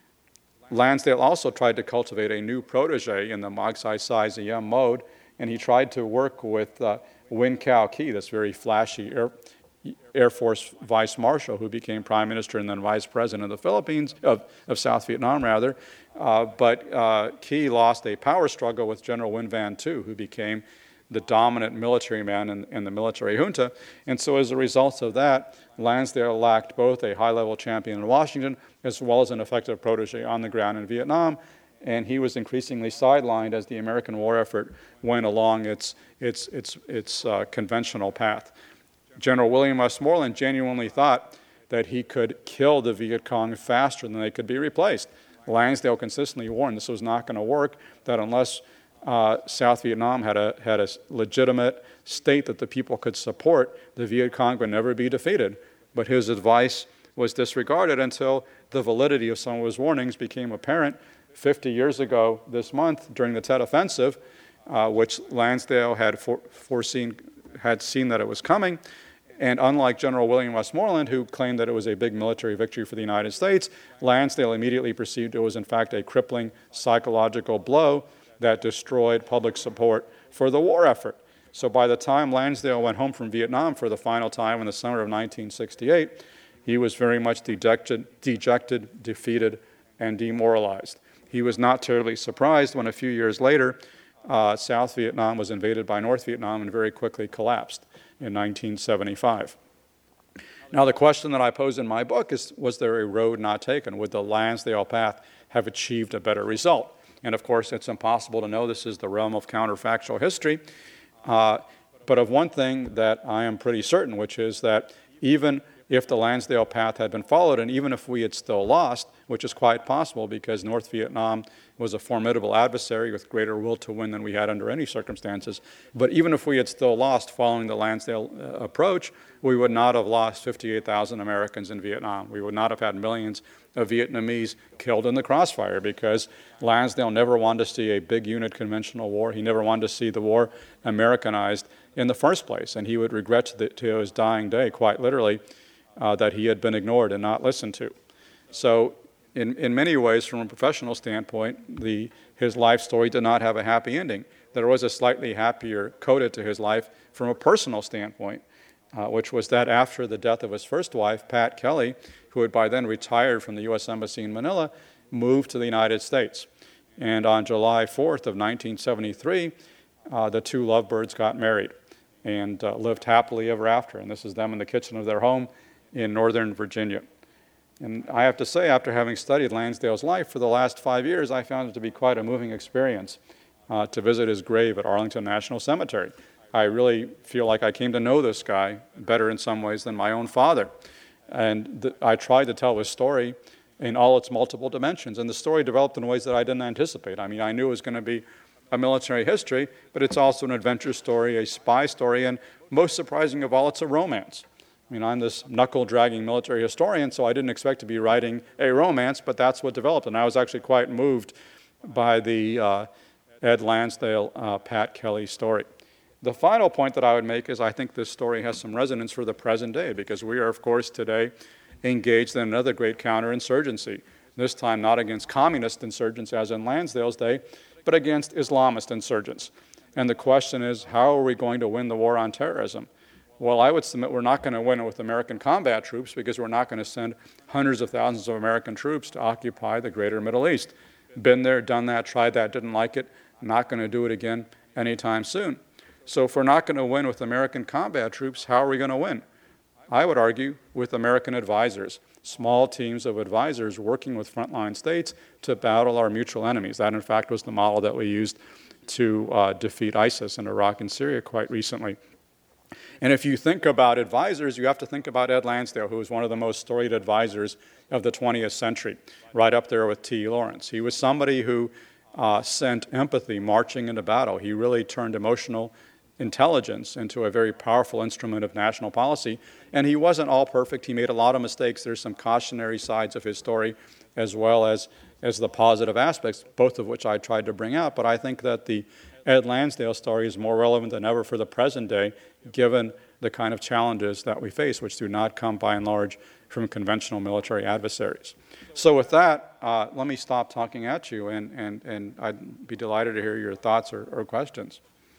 Lansdale also tried to cultivate a new protege in the Magsaysay Sai Diem mode, and he tried to work with uh, Win Cao Ki, this very flashy Air, Air Force Vice Marshal who became Prime Minister and then Vice President of the Philippines, of, of South Vietnam rather. Uh, but uh, Ki lost a power struggle with General Nguyen Van Tu, who became the dominant military man in, in the military junta. And so as a result of that, Lansdale lacked both a high-level champion in Washington as well as an effective protege on the ground in Vietnam. And he was increasingly sidelined as the American war effort went along its, its, its, its uh, conventional path. General William Westmoreland genuinely thought that he could kill the Viet Cong faster than they could be replaced. Lansdale consistently warned this was not going to work, that unless uh, South Vietnam had a, had a legitimate state that the people could support, the Viet Cong would never be defeated. But his advice was disregarded until the validity of some of his warnings became apparent fifty years ago this month during the Tet Offensive, uh, which Lansdale had for, foreseen, had seen that it was coming. And unlike General William Westmoreland, who claimed that it was a big military victory for the United States, Lansdale immediately perceived it was in fact a crippling psychological blow that destroyed public support for the war effort. So by the time Lansdale went home from Vietnam for the final time in the summer of nineteen sixty-eight, he was very much dejected, dejected, defeated, and demoralized. He was not terribly surprised when a few years later, uh, South Vietnam was invaded by North Vietnam and very quickly collapsed in nineteen seventy-five. Now, the question that I pose in my book is, was there a road not taken? Would the Lansdale path have achieved a better result? And of course, it's impossible to know. This is the realm of counterfactual history. Uh, but of one thing that I am pretty certain, which is that even if the Lansdale path had been followed, and even if we had still lost, which is quite possible because North Vietnam was a formidable adversary with greater will to win than we had under any circumstances, but even if we had still lost following the Lansdale uh, approach, we would not have lost fifty-eight thousand Americans in Vietnam. We would not have had millions of Vietnamese killed in the crossfire because Lansdale never wanted to see a big unit conventional war. He never wanted to see the war Americanized in the first place, and he would regret to, the, to his dying day, quite literally, Uh, that he had been ignored and not listened to. So in, in many ways, from a professional standpoint, the, his life story did not have a happy ending. There was a slightly happier coda to his life from a personal standpoint. uh, which was that after the death of his first wife, Pat Kelly, who had by then retired from the U S Embassy in Manila, moved to the United States. And on July fourth of nineteen seventy-three, uh, the two lovebirds got married and uh, lived happily ever after. And this is them in the kitchen of their home in Northern Virginia. And I have to say, after having studied Lansdale's life for the last five years, I found it to be quite a moving experience uh, to visit his grave at Arlington National Cemetery. I really feel like I came to know this guy better in some ways than my own father. And th- I tried to tell his story in all its multiple dimensions. And the story developed in ways that I didn't anticipate. I mean, I knew it was going to be a military history, but it's also an adventure story, a spy story, and most surprising of all, it's a romance. I mean, I'm this knuckle-dragging military historian, so I didn't expect to be writing a romance, but that's what developed. And I was actually quite moved by the uh, Ed Lansdale, uh, Pat Kelly story. The final point that I would make is I think this story has some resonance for the present day, because we are, of course, today engaged in another great counterinsurgency, this time not against communist insurgents as in Lansdale's day, but against Islamist insurgents. And the question is, how are we going to win the war on terrorism? Well, I would submit we're not going to win it with American combat troops, because we're not going to send hundreds of thousands of American troops to occupy the greater Middle East. Been there, done that, tried that, didn't like it, not going to do it again anytime soon. So if we're not going to win with American combat troops, how are we going to win? I would argue with American advisors, small teams of advisors working with frontline states to battle our mutual enemies. That, in fact, was the model that we used to uh, defeat ISIS in Iraq and Syria quite recently. And if you think about advisors, you have to think about Ed Lansdale, who was one of the most storied advisors of the twentieth century, right up there with T. Lawrence. He was somebody who uh, sent empathy marching into battle. He really turned emotional intelligence into a very powerful instrument of national policy. And he wasn't all perfect. He made a lot of mistakes. There's some cautionary sides of his story as well as, as the positive aspects, both of which I tried to bring out. But I think that the Ed Lansdale story is more relevant than ever for the present day, given the kind of challenges that we face, which do not come by and large from conventional military adversaries. So with that, uh, let me stop talking at you, and, and, and I'd be delighted to hear your thoughts or, or questions.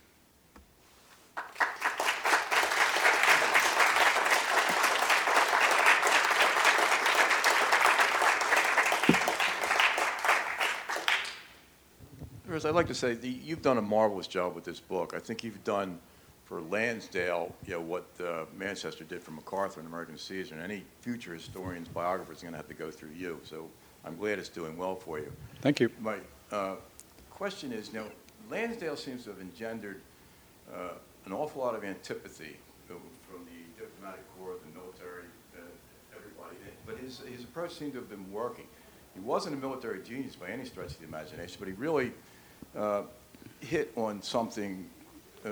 I'd like to say the, you've done a marvelous job with this book. I think you've done for Lansdale, you know, what uh, Manchester did for MacArthur and American Caesar, and any future historian's biographer is going to have to go through you. So I'm glad it's doing well for you. Thank you. My uh, question is, you know, Lansdale seems to have engendered uh, an awful lot of antipathy from the diplomatic corps, the military, uh, everybody. But his, his approach seemed to have been working. He wasn't a military genius by any stretch of the imagination, but he really Uh, hit on something uh,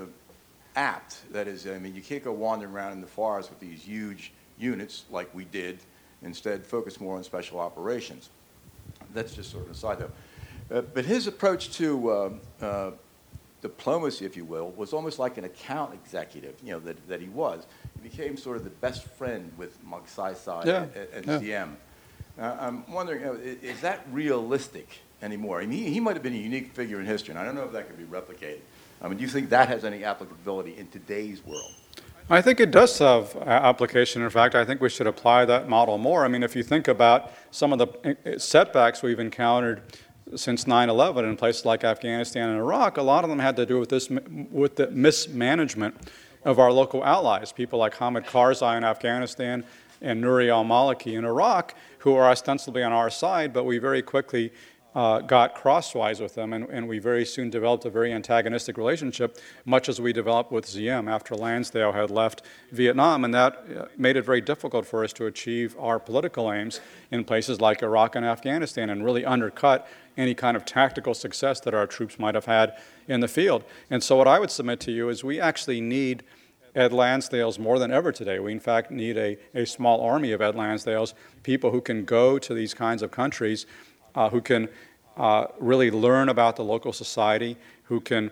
apt. That is, I mean, you can't go wandering around in the forest with these huge units like we did. Instead, focus more on special operations. That's just sort of a side note. Uh, but his approach to uh, uh, diplomacy, if you will, was almost like an account executive, you know, that, that he was. He became sort of the best friend with Magsaysay yeah. and, and yeah. C M. Uh, I'm wondering, you know, is, is that realistic anymore? I mean, he, he might have been a unique figure in history, and I don't know if that could be replicated. I mean, do you think that has any applicability in today's world? I think it does have application. In fact, I think we should apply that model more. I mean, if you think about some of the setbacks we've encountered since nine eleven in places like Afghanistan and Iraq, a lot of them had to do with this, with the mismanagement of our local allies, people like Hamid Karzai in Afghanistan and Nouri al-Maliki in Iraq, who are ostensibly on our side, but we very quickly uh, got crosswise with them, and, and we very soon developed a very antagonistic relationship, much as we developed with Diem after Lansdale had left Vietnam, and that made it very difficult for us to achieve our political aims in places like Iraq and Afghanistan, and really undercut any kind of tactical success that our troops might have had in the field. And so what I would submit to you is we actually need Ed Lansdales more than ever today. We, in fact, need a, a small army of Ed Lansdales, people who can go to these kinds of countries, uh, who can uh, really learn about the local society, who can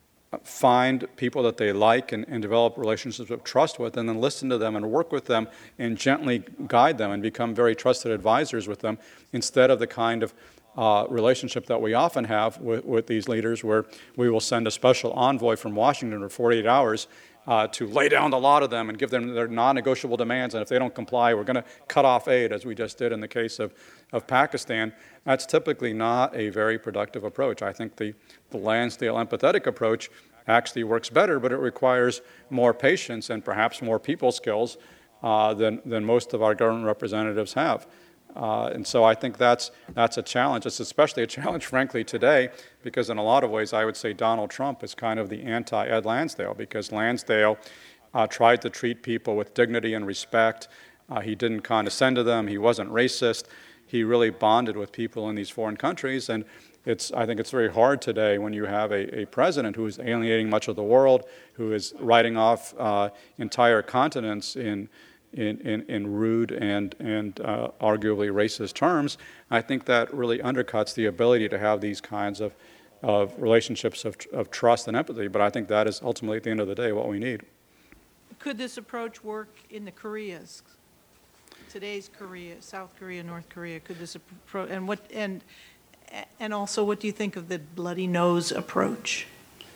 find people that they like and, and develop relationships of trust with, and then listen to them and work with them and gently guide them and become very trusted advisors with them, instead of the kind of Uh, relationship that we often have with, with these leaders, where we will send a special envoy from Washington for forty-eight hours uh, to lay down the law to them and give them their non-negotiable demands, and if they don't comply, we're going to cut off aid, as we just did in the case of, of Pakistan. That's typically not a very productive approach. I think the, the Lansdale empathetic approach actually works better, but it requires more patience and perhaps more people skills uh, than, than most of our government representatives have. Uh, and so I think that's, that's a challenge. It's especially a challenge, frankly, today, because in a lot of ways I would say Donald Trump is kind of the anti-Ed Lansdale, because Lansdale uh, tried to treat people with dignity and respect. Uh, he didn't condescend to them. He wasn't racist. He really bonded with people in these foreign countries. And it's, I think it's very hard today when you have a, a president who is alienating much of the world, who is writing off uh, entire continents in In, in, in rude and, and uh, arguably racist terms. I think that really undercuts the ability to have these kinds of, of relationships of, of trust and empathy, but I think that is ultimately, at the end of the day, what we need. Could this approach work in the Koreas? Today's Korea, South Korea, North Korea, could this approach, and what, and, and also what do you think of the bloody nose approach?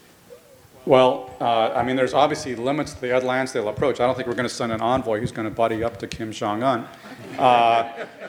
Well, uh, I mean, there's obviously limits to the Ed Lansdale approach. I don't think we're going to send an envoy who's going to buddy up to Kim Jong-un. Uh,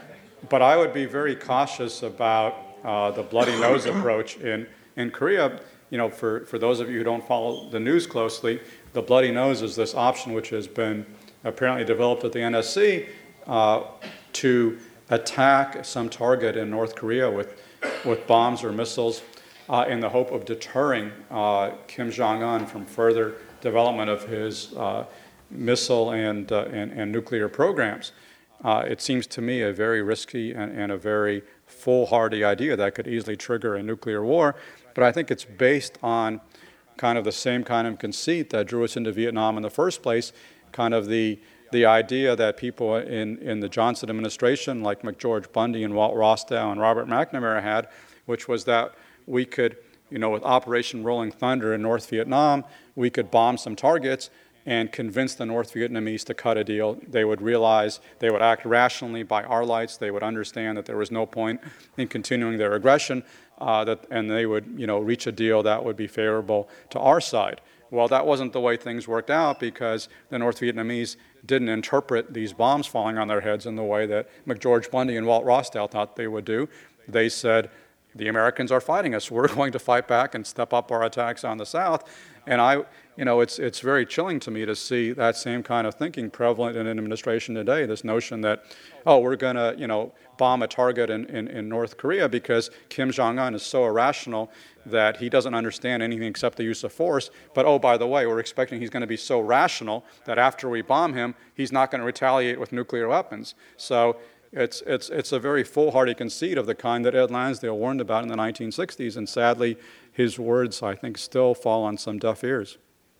but I would be very cautious about uh, the bloody nose approach in, in Korea. You know, for, for those of you who don't follow the news closely, the bloody nose is this option which has been apparently developed at the N S C uh, to attack some target in North Korea with, with bombs or missiles, Uh, in the hope of deterring uh, Kim Jong-un from further development of his uh, missile and, uh, and, and nuclear programs. Uh, it seems to me a very risky and, and a very foolhardy idea that could easily trigger a nuclear war, but I think it's based on kind of the same kind of conceit that drew us into Vietnam in the first place, kind of the the idea that people in, in the Johnson administration, like McGeorge Bundy and Walt Rostow and Robert McNamara had, which was that we could, you know, with Operation Rolling Thunder in North Vietnam, we could bomb some targets and convince the North Vietnamese to cut a deal. They would realize, they would act rationally by our lights. They would understand that there was no point in continuing their aggression, uh, that, and they would, you know, reach a deal that would be favorable to our side. Well, that wasn't the way things worked out, because the North Vietnamese didn't interpret these bombs falling on their heads in the way that McGeorge Bundy and Walt Rostow thought they would do. They said, the Americans are fighting us. We're going to fight back and step up our attacks on the South. And I, you know, it's it's very chilling to me to see that same kind of thinking prevalent in an administration today. This notion that, oh, we're going to, you know, bomb a target in, in, in North Korea because Kim Jong-un is so irrational that he doesn't understand anything except the use of force. But oh, by the way, we're expecting he's going to be so rational that after we bomb him, he's not going to retaliate with nuclear weapons. So It's, it's, it's a very foolhardy conceit of the kind that Ed Lansdale warned about in the nineteen sixties, and sadly, his words, I think, still fall on some deaf ears.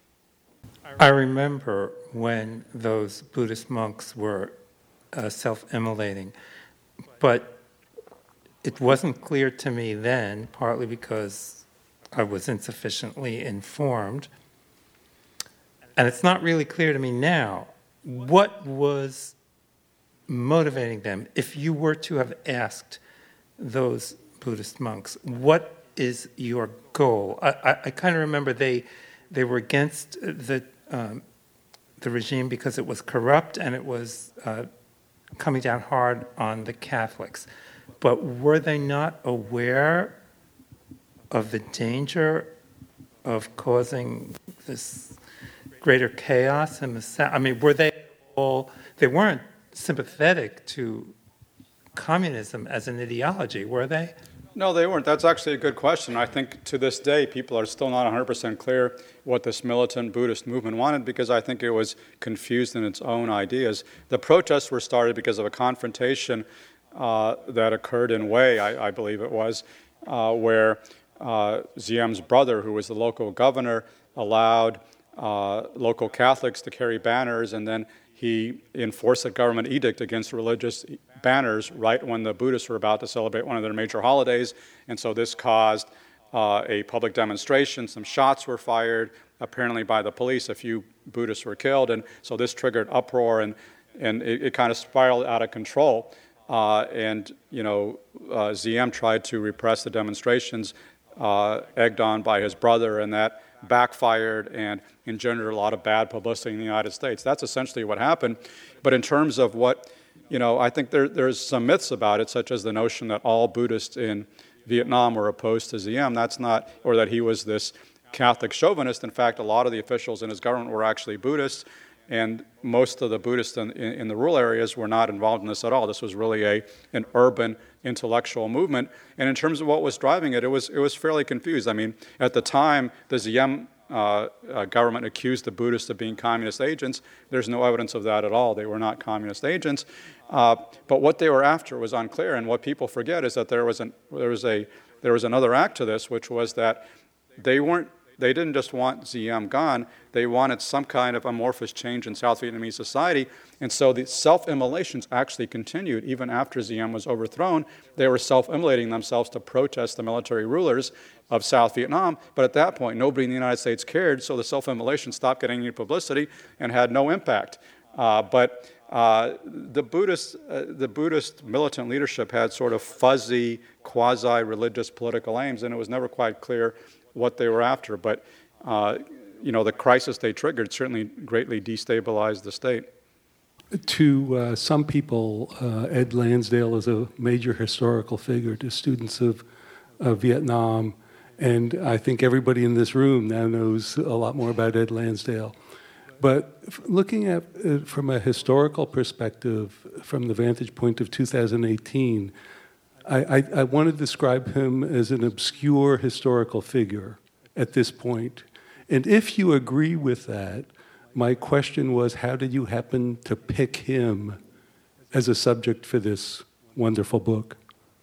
I remember when those Buddhist monks were uh, self-immolating, but it wasn't clear to me then, partly because I was insufficiently informed, and it's not really clear to me now, what was motivating them. If you were to have asked those Buddhist monks, what is your goal? I, I, I kind of remember they they were against the um, the regime because it was corrupt and it was uh, coming down hard on the Catholics. But were they not aware of the danger of causing this greater chaos in the South? I mean, were they all? They weren't sympathetic to communism as an ideology, were they? No, they weren't. That's actually a good question. I think to this day, people are still not one hundred percent clear what this militant Buddhist movement wanted, because I think it was confused in its own ideas. The protests were started because of a confrontation uh, that occurred in Hue, I, I believe it was, uh, where uh, Ziem's brother, who was the local governor, allowed uh, local Catholics to carry banners, and then he enforced a government edict against religious banners right when the Buddhists were about to celebrate one of their major holidays. And so this caused uh, a public demonstration. Some shots were fired, apparently by the police. A few Buddhists were killed. And so this triggered uproar, and, and it, it kind of spiraled out of control. Uh, and, you know, uh, Ziem tried to repress the demonstrations, uh, egged on by his brother, and that backfired and engendered a lot of bad publicity in the United States. That's essentially what happened. But in terms of what, you know, I think there, there's some myths about it, such as the notion that all Buddhists in Vietnam were opposed to Diem. That's not, or that he was this Catholic chauvinist. In fact, a lot of the officials in his government were actually Buddhists, and most of the Buddhists in, in, in the rural areas were not involved in this at all. This was really a an urban intellectual movement. And in terms of what was driving it, it was it was fairly confused. I mean, at the time, the Diem uh, uh, government accused the Buddhists of being communist agents. There's no evidence of that at all. They were not communist agents. Uh, but what they were after was unclear. And what people forget is that there was an there was a there was another act to this, which was that they weren't. They didn't just want Diem gone, they wanted some kind of amorphous change in South Vietnamese society. And so the self-immolations actually continued even after Diem was overthrown. They were self-immolating themselves to protest the military rulers of South Vietnam. But at that point, nobody in the United States cared, so the self-immolation stopped getting any publicity and had no impact. Uh, but uh, the Buddhist, uh, the Buddhist militant leadership had sort of fuzzy, quasi-religious political aims, and it was never quite clear what they were after, but uh, you know, the crisis they triggered certainly greatly destabilized the state. To uh, some people, uh, Ed Lansdale is a major historical figure to students of, of Vietnam, and I think everybody in this room now knows a lot more about Ed Lansdale. But looking at it from a historical perspective, from the vantage point of two thousand eighteen, I, I, I want to describe him as an obscure historical figure at this point. And if you agree with that, my question was, how did you happen to pick him as a subject for this wonderful book?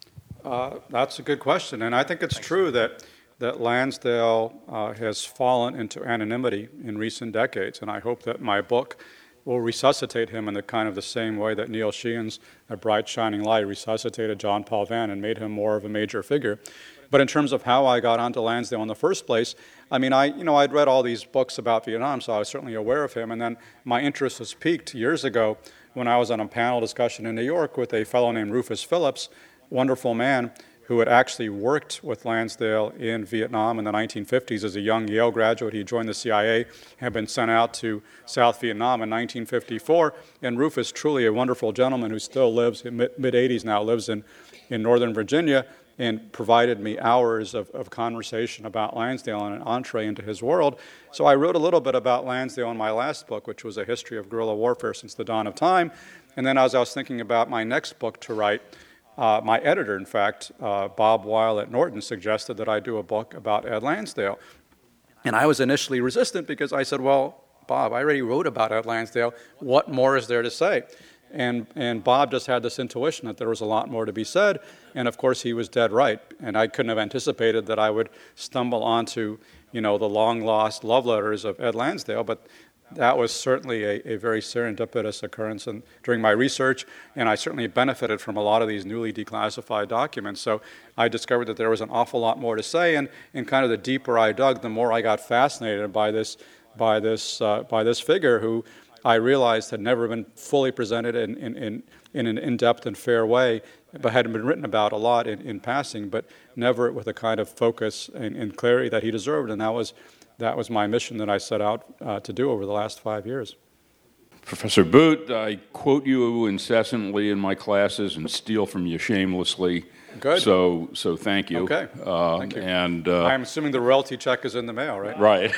Uh, that's a good question. And I think it's true that, that Lansdale uh, has fallen into anonymity in recent decades. And I hope that my book will resuscitate him in the kind of the same way that Neil Sheehan's A Bright Shining Light resuscitated John Paul Vann and made him more of a major figure. But in terms of how I got onto Lansdale in the first place, I mean, I you know I'd read all these books about Vietnam, so I was certainly aware of him. And then my interest was piqued years ago when I was on a panel discussion in New York with a fellow named Rufus Phillips, wonderful man, who had actually worked with Lansdale in Vietnam in the nineteen fifties as a young Yale graduate. He joined the C I A, had been sent out to South Vietnam in nineteen fifty-four. And Rufus, truly a wonderful gentleman who still lives, in mid-eighties now, lives in, in Northern Virginia, and provided me hours of, of conversation about Lansdale and an entree into his world. So I wrote a little bit about Lansdale in my last book, which was a history of guerrilla warfare since the dawn of time. And then as I was thinking about my next book to write, Uh, my editor, in fact, uh, Bob Weil at Norton, suggested that I do a book about Ed Lansdale. And I was initially resistant because I said, well, Bob, I already wrote about Ed Lansdale. What more is there to say? And, and Bob just had this intuition that there was a lot more to be said. And of course, he was dead right. And I couldn't have anticipated that I would stumble onto, you know, the long-lost love letters of Ed Lansdale. But that was certainly a, a very serendipitous occurrence in, during my research, and I certainly benefited from a lot of these newly declassified documents. So I discovered that there was an awful lot more to say, and, and kind of the deeper I dug, the more I got fascinated by this, by this, uh, by this figure who I realized had never been fully presented in, in, in, in an in-depth and fair way, but had been written about a lot in, in passing, but never with the kind of focus and, and clarity that he deserved, and that was That was my mission that I set out uh, to do over the last five years. Professor Boot, I quote you incessantly in my classes and steal from you shamelessly. Good. So, so thank you. Okay. Uh, Thank you. And uh, I'm assuming the royalty check is in the mail, right? right.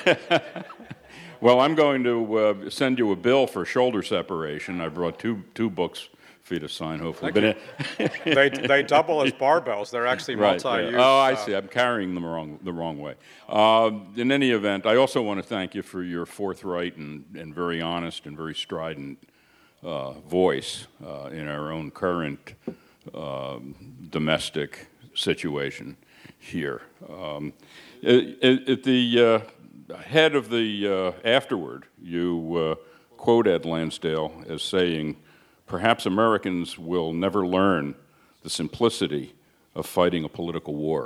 Well, I'm going to uh, send you a bill for shoulder separation. I brought two two books for you to sign, hopefully. Thank but you. they they double as barbells. They're actually Right, multi-use. yeah. Oh, I uh, see. I'm carrying them wrong, the wrong way. Uh, in any event, I also want to thank you for your forthright and, and very honest and very strident uh, voice uh, in our own current uh, domestic situation here. Um, at, at the uh, head of the uh, afterward, you uh, quote Ed Lansdale as saying, "Perhaps Americans will never learn the simplicity of fighting a political war."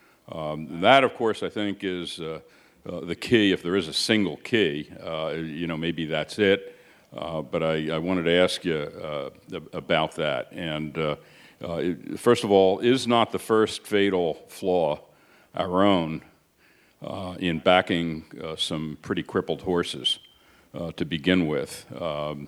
Um, that, of course, I think is uh, uh, the key. If there is a single key, uh, you know, maybe that's it. Uh, but I, I wanted to ask you uh, about that. And uh, uh, first of all, is not the first fatal flaw our own uh, in backing uh, some pretty crippled horses uh, to begin with, um,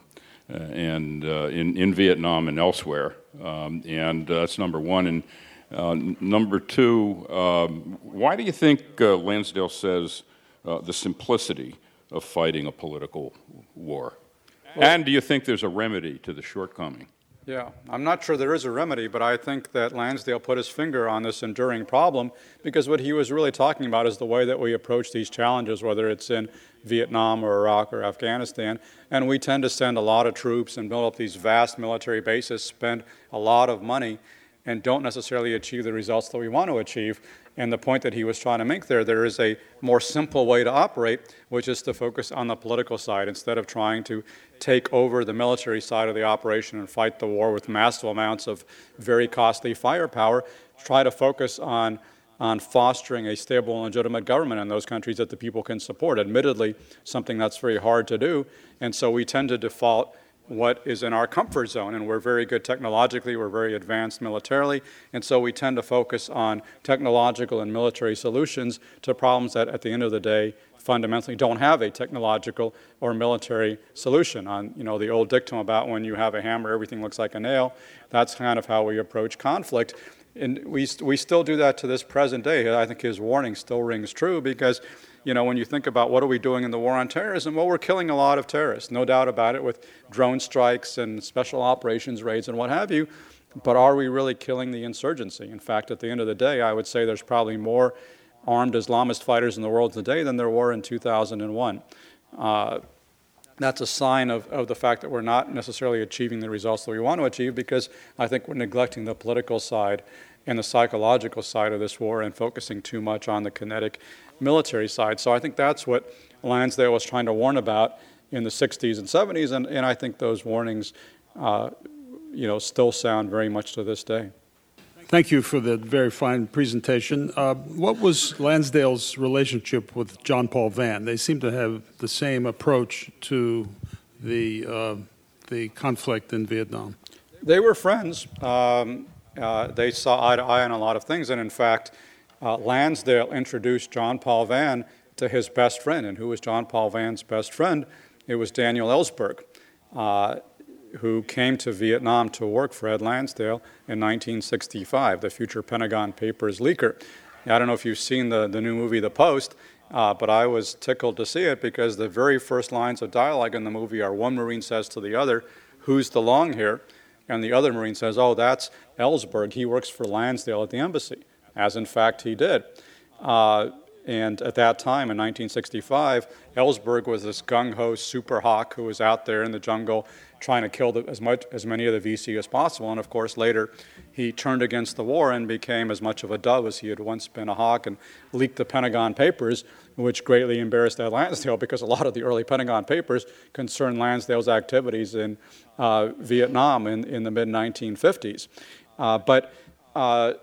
and uh, in, in Vietnam and elsewhere. Um, and uh, that's number one. And uh, number two, um, why do you think uh, Lansdale says uh, the simplicity of fighting a political war? Well, and do you think there's a remedy to the shortcoming? Yeah, I'm not sure there is a remedy, but I think that Lansdale put his finger on this enduring problem, because what he was really talking about is the way that we approach these challenges, whether it's in Vietnam or Iraq or Afghanistan. And we tend to send a lot of troops and build up these vast military bases, spend a lot of money, and don't necessarily achieve the results that we want to achieve. And the point that he was trying to make there, there is a more simple way to operate, which is to focus on the political side instead of trying to take over the military side of the operation and fight the war with massive amounts of very costly firepower. Try to focus on, on fostering a stable and legitimate government in those countries that the people can support. Admittedly, something that's very hard to do, and so we tend to default what is in our comfort zone, and we're very good technologically, we're very advanced militarily, and so we tend to focus on technological and military solutions to problems that, at the end of the day, fundamentally don't have a technological or military solution. On, you know, the old dictum about when you have a hammer, everything looks like a nail, that's kind of how we approach conflict. And we, we still do that to this present day. I think his warning still rings true, because, you know, when you think about what are we doing in the war on terrorism, well, we're killing a lot of terrorists, no doubt about it, with drone strikes and special operations raids and what have you. But are we really killing the insurgency? In fact, at the end of the day, I would say there's probably more armed Islamist fighters in the world today than there were in two thousand one. Uh, that's a sign of, of the fact that we're not necessarily achieving the results that we want to achieve, because I think we're neglecting the political side and the psychological side of this war and focusing too much on the kinetic military side. So I think that's what Lansdale was trying to warn about in the sixties and seventies, and, and I think those warnings uh, you know, still sound very much to this day. Thank you for the very fine presentation. Uh, what was Lansdale's relationship with John Paul Vann? They seem to have the same approach to the, uh, the conflict in Vietnam. They were friends. Um, uh, they saw eye to eye on a lot of things, and in fact, uh, Lansdale introduced John Paul Vann to his best friend. And who was John Paul Vann's best friend? It was Daniel Ellsberg, uh, who came to Vietnam to work for Ed Lansdale in nineteen sixty-five, the future Pentagon Papers leaker. I don't know if you've seen the, the new movie, The Post, uh, but I was tickled to see it, because the very first lines of dialogue in the movie are one Marine says to the other, "Who's the long hair?" And the other Marine says, "Oh, that's Ellsberg. He works for Lansdale at the embassy," as in fact he did. Uh, and at that time, in nineteen sixty-five, Ellsberg was this gung-ho super hawk who was out there in the jungle trying to kill the, as much as many of the V C as possible. And of course, later he turned against the war and became as much of a dove as he had once been a hawk, and leaked the Pentagon Papers, which greatly embarrassed Ed Lansdale, because a lot of the early Pentagon Papers concerned Lansdale's activities in uh, Vietnam in, in the mid nineteen fifties. Uh, but uh,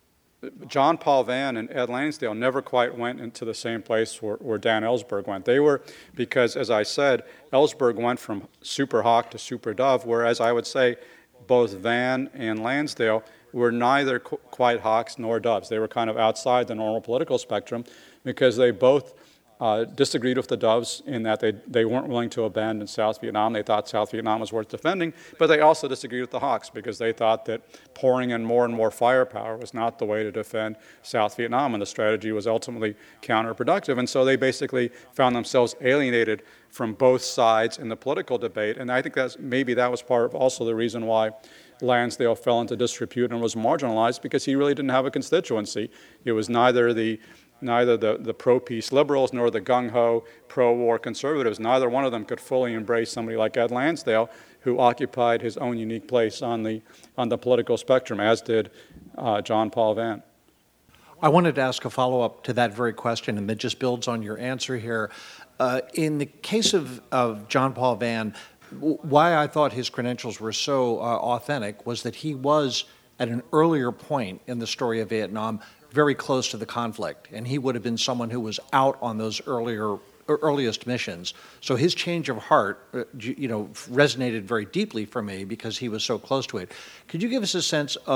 John Paul Vann and Ed Lansdale never quite went into the same place where, where Dan Ellsberg went. They were, because as I said, Ellsberg went from super hawk to super dove, whereas I would say both Vann and Lansdale were neither qu- quite hawks nor doves. They were kind of outside the normal political spectrum, because they both uh, disagreed with the doves in that they, they weren't willing to abandon South Vietnam. They thought South Vietnam was worth defending, but they also disagreed with the hawks, because they thought that pouring in more and more firepower was not the way to defend South Vietnam, and the strategy was ultimately counterproductive. And so they basically found themselves alienated from both sides in the political debate. And I think that's maybe that was part of also the reason why Lansdale fell into disrepute and was marginalized, because he really didn't have a constituency. It was neither the Neither the, the pro-peace liberals nor the gung-ho pro-war conservatives. Neither one of them could fully embrace somebody like Ed Lansdale, who occupied his own unique place on the, on the political spectrum, as did uh, John Paul Vann. I wanted to ask a follow-up to that very question, and that just builds on your answer here. Uh, in the case of, of John Paul Vann, w- why I thought his credentials were so uh, authentic was that he was, at an earlier point in the story of Vietnam, very close to the conflict, and he would have been someone who was out on those earlier earliest missions. So his change of heart, uh, you know, resonated very deeply for me, because he was so close to it. Could you give us a sense of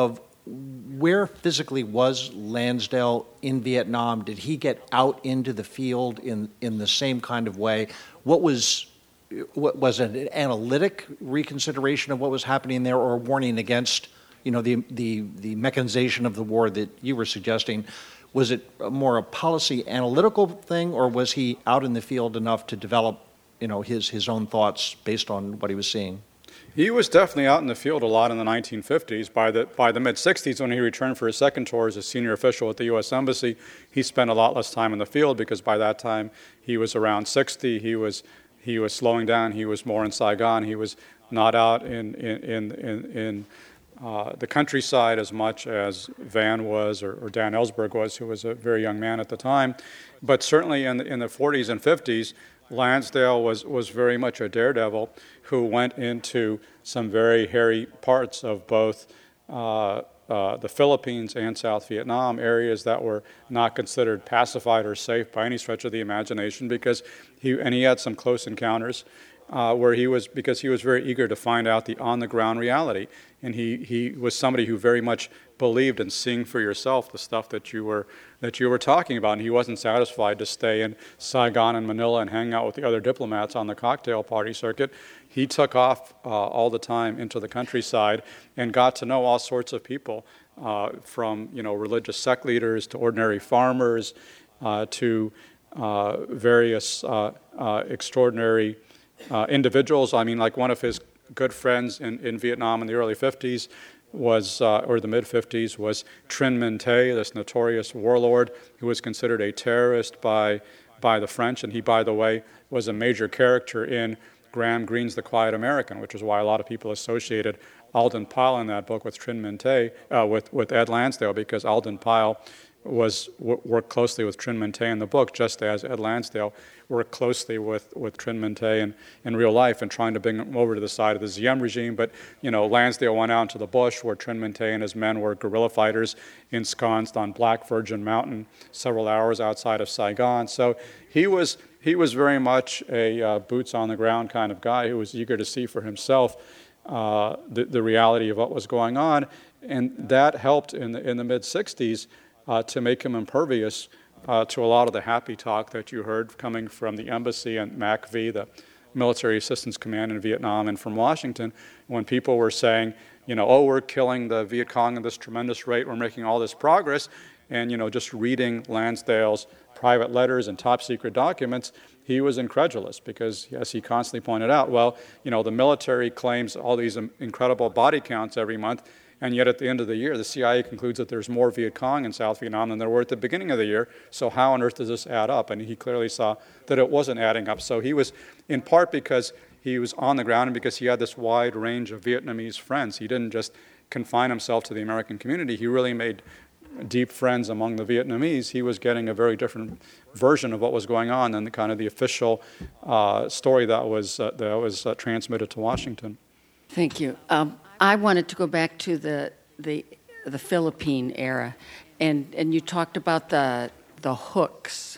where physically was Lansdale in Vietnam? Did he get out into the field in, in the same kind of way? What was, what, was it an analytic reconsideration of what was happening there, or a warning against, you know, the, the, the mechanization of the war that you were suggesting? Was it more a policy analytical thing, or was he out in the field enough to develop, you know, his, his own thoughts based on what he was seeing? He was definitely out in the field a lot in the nineteen fifties. By the by the mid-sixties, when he returned for his second tour as a senior official at the U S Embassy, he spent a lot less time in the field because by that time he was around sixty. He was he was slowing down. He was more in Saigon. He was not out in in in in, in uh, the countryside as much as Van was, or, or Dan Ellsberg was, who was a very young man at the time. But certainly in the, in the forties and fifties, Lansdale was, was very much a daredevil who went into some very hairy parts of both uh, uh, the Philippines and South Vietnam, areas that were not considered pacified or safe by any stretch of the imagination, because he, and he had some close encounters uh, where he was, because he was very eager to find out the on-the-ground reality. And he, he was somebody who very much believed in seeing for yourself the stuff that you were that you were talking about. And he wasn't satisfied to stay in Saigon and Manila and hang out with the other diplomats on the cocktail party circuit. He took off uh, all the time into the countryside and got to know all sorts of people, uh, from you know religious sect leaders to ordinary farmers, uh, to uh, various uh, uh, extraordinary uh, individuals. I mean, like one of his good friends in, in Vietnam in the early fifties was, uh, or the mid-fifties, was Trinh Minh Thé, this notorious warlord who was considered a terrorist by by the French. And he, by the way, was a major character in Graham Greene's The Quiet American, which is why a lot of people associated Alden Pyle in that book with Trinh Minh Thé, uh, with, with Ed Lansdale, because Alden Pyle was w- worked closely with Trinh Minh Thé in the book, just as Ed Lansdale worked closely with, with Trinh Minh Thé in, in real life and trying to bring him over to the side of the Diem regime. But, you know, Lansdale went out into the bush where Trinh Minh Thé and his men were guerrilla fighters ensconced on Black Virgin Mountain several hours outside of Saigon. So he was he was very much a uh, boots-on-the-ground kind of guy who was eager to see for himself uh, the, the reality of what was going on. And that helped in the, in the mid-sixties Uh, to make him impervious uh, to a lot of the happy talk that you heard coming from the embassy and M A C V, the Military Assistance Command in Vietnam, and from Washington, when people were saying, you know, oh, we're killing the Viet Cong at this tremendous rate, we're making all this progress, and, you know, just reading Lansdale's private letters and top secret documents, he was incredulous because, as he constantly pointed out, well, you know, the military claims all these incredible body counts every month, and yet at the end of the year, the C I A concludes that there's more Viet Cong in South Vietnam than there were at the beginning of the year. So how on earth does this add up? And he clearly saw that it wasn't adding up. So he was, in part because he was on the ground and because he had this wide range of Vietnamese friends. He didn't just confine himself to the American community. He really made deep friends among the Vietnamese. He was getting a very different version of what was going on than the kind of the official uh, story that was, uh, that was uh, transmitted to Washington. Thank you. Um, I wanted to go back to the the the Philippine era, and and you talked about the the hooks,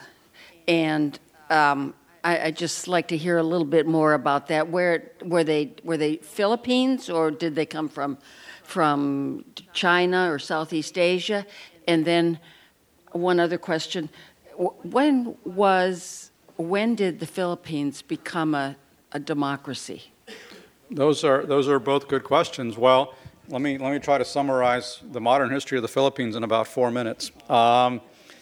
and um, I, I just like to hear a little bit more about that. Where were they were they Philippines, or did they come from from China or Southeast Asia? And then one other question: when was when did the Philippines become a, a democracy? Those are those are both good questions. Well, let me let me try to summarize the modern history of the Philippines in about four minutes. Um,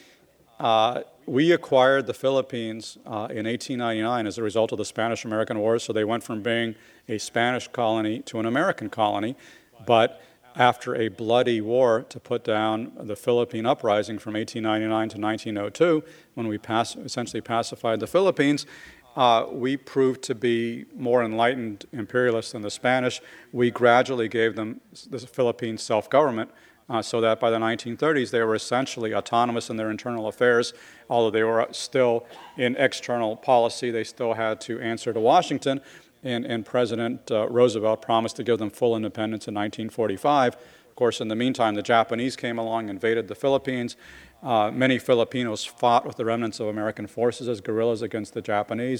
uh, we acquired the Philippines uh, in eighteen ninety-nine as a result of the Spanish-American Wars. So they went from being a Spanish colony to an American colony. But after a bloody war to put down the Philippine uprising from eighteen ninety-nine to nineteen oh two, when we pass, essentially pacified the Philippines, Uh, we proved to be more enlightened imperialists than the Spanish. We gradually gave them the Philippines self-government uh, so that by the nineteen thirties they were essentially autonomous in their internal affairs. Although they were still in external policy, they still had to answer to Washington. And, and President uh, Roosevelt promised to give them full independence in nineteen forty-five. Of course, in the meantime, the Japanese came along, invaded the Philippines. Uh, many Filipinos fought with the remnants of American forces as guerrillas against the Japanese.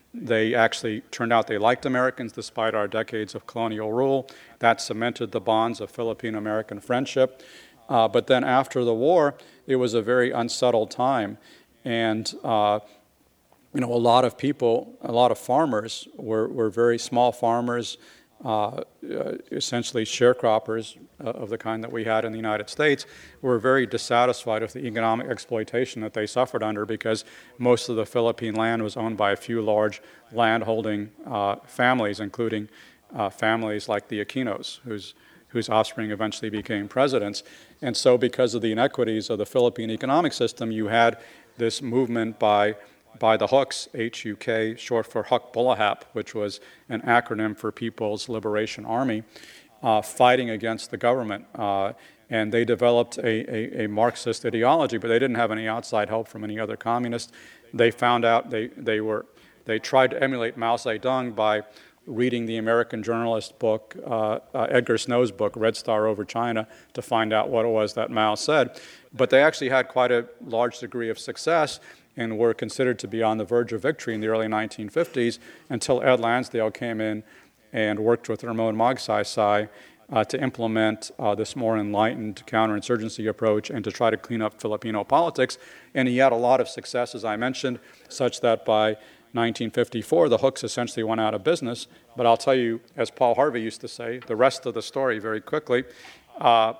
They actually turned out they liked Americans despite our decades of colonial rule. That cemented the bonds of Filipino-American friendship. Uh, but then after the war, it was a very unsettled time. And, uh, you know, a lot of people, a lot of farmers were, were very small farmers, uh, uh, essentially sharecroppers uh, of the kind that we had in the United States, were very dissatisfied with the economic exploitation that they suffered under because most of the Philippine land was owned by a few large land-holding uh, families, including uh, families like the Aquinos, whose whose offspring eventually became presidents. And so because of the inequities of the Philippine economic system, you had this movement by by the Huks, H U K, short for Huk Bulahap, which was an acronym for People's Liberation Army, uh, fighting against the government. Uh, and they developed a, a, a Marxist ideology, but they didn't have any outside help from any other communists. They found out they, they were, they tried to emulate Mao Zedong by reading the American journalist book, uh, uh, Edgar Snow's book, Red Star Over China, to find out what it was that Mao said. But they actually had quite a large degree of success and were considered to be on the verge of victory in the early nineteen fifties until Ed Lansdale came in and worked with Ramon Magsaysay uh, to implement uh, this more enlightened counterinsurgency approach and to try to clean up Filipino politics. And he had a lot of success, as I mentioned, such that by nineteen fifty-four, the Huks essentially went out of business. But I'll tell you, as Paul Harvey used to say, the rest of the story very quickly. Uh,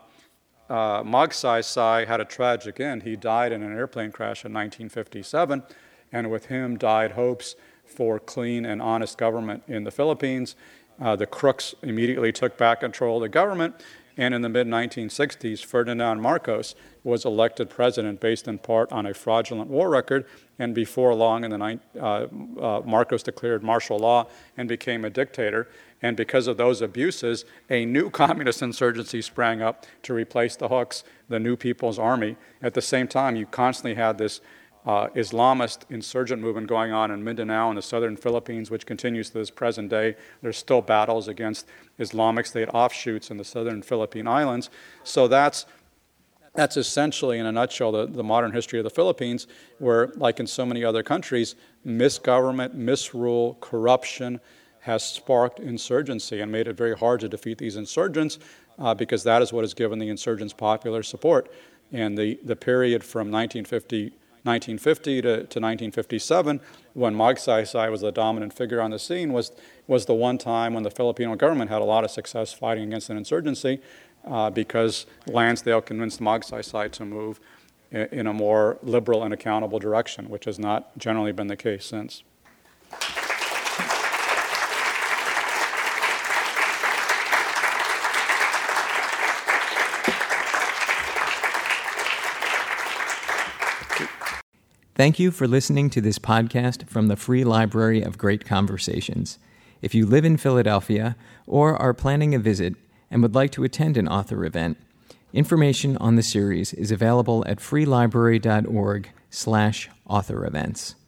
uh, Magsaysay had a tragic end. He died in an airplane crash in nineteen fifty-seven, and with him died hopes for clean and honest government in the Philippines. Uh, the crooks immediately took back control of the government, and in the mid nineteen sixties, Ferdinand Marcos was elected president based in part on a fraudulent war record, and before long, in the ni- uh, uh, Marcos declared martial law and became a dictator. And because of those abuses, a new communist insurgency sprang up to replace the Huks, the New People's Army. At the same time, you constantly had this uh, Islamist insurgent movement going on in Mindanao in the southern Philippines, which continues to this present day. There's still battles against Islamic State offshoots in the southern Philippine Islands. So that's That's essentially, in a nutshell, the, the modern history of the Philippines, where, like in so many other countries, misgovernment, misrule, corruption has sparked insurgency and made it very hard to defeat these insurgents uh, because that is what has given the insurgents popular support. And the, the period from nineteen fifty, nineteen fifty to, to nineteen fifty-seven, when Magsaysay was the dominant figure on the scene, was, was the one time when the Filipino government had a lot of success fighting against an insurgency. Uh, because Lansdale convinced Magsaysay to move in, in a more liberal and accountable direction, which has not generally been the case since. Thank you for listening to this podcast from the Free Library of Great Conversations. If you live in Philadelphia or are planning a visit and would like to attend an author event, information on the series is available at freelibrary dot org slash author events.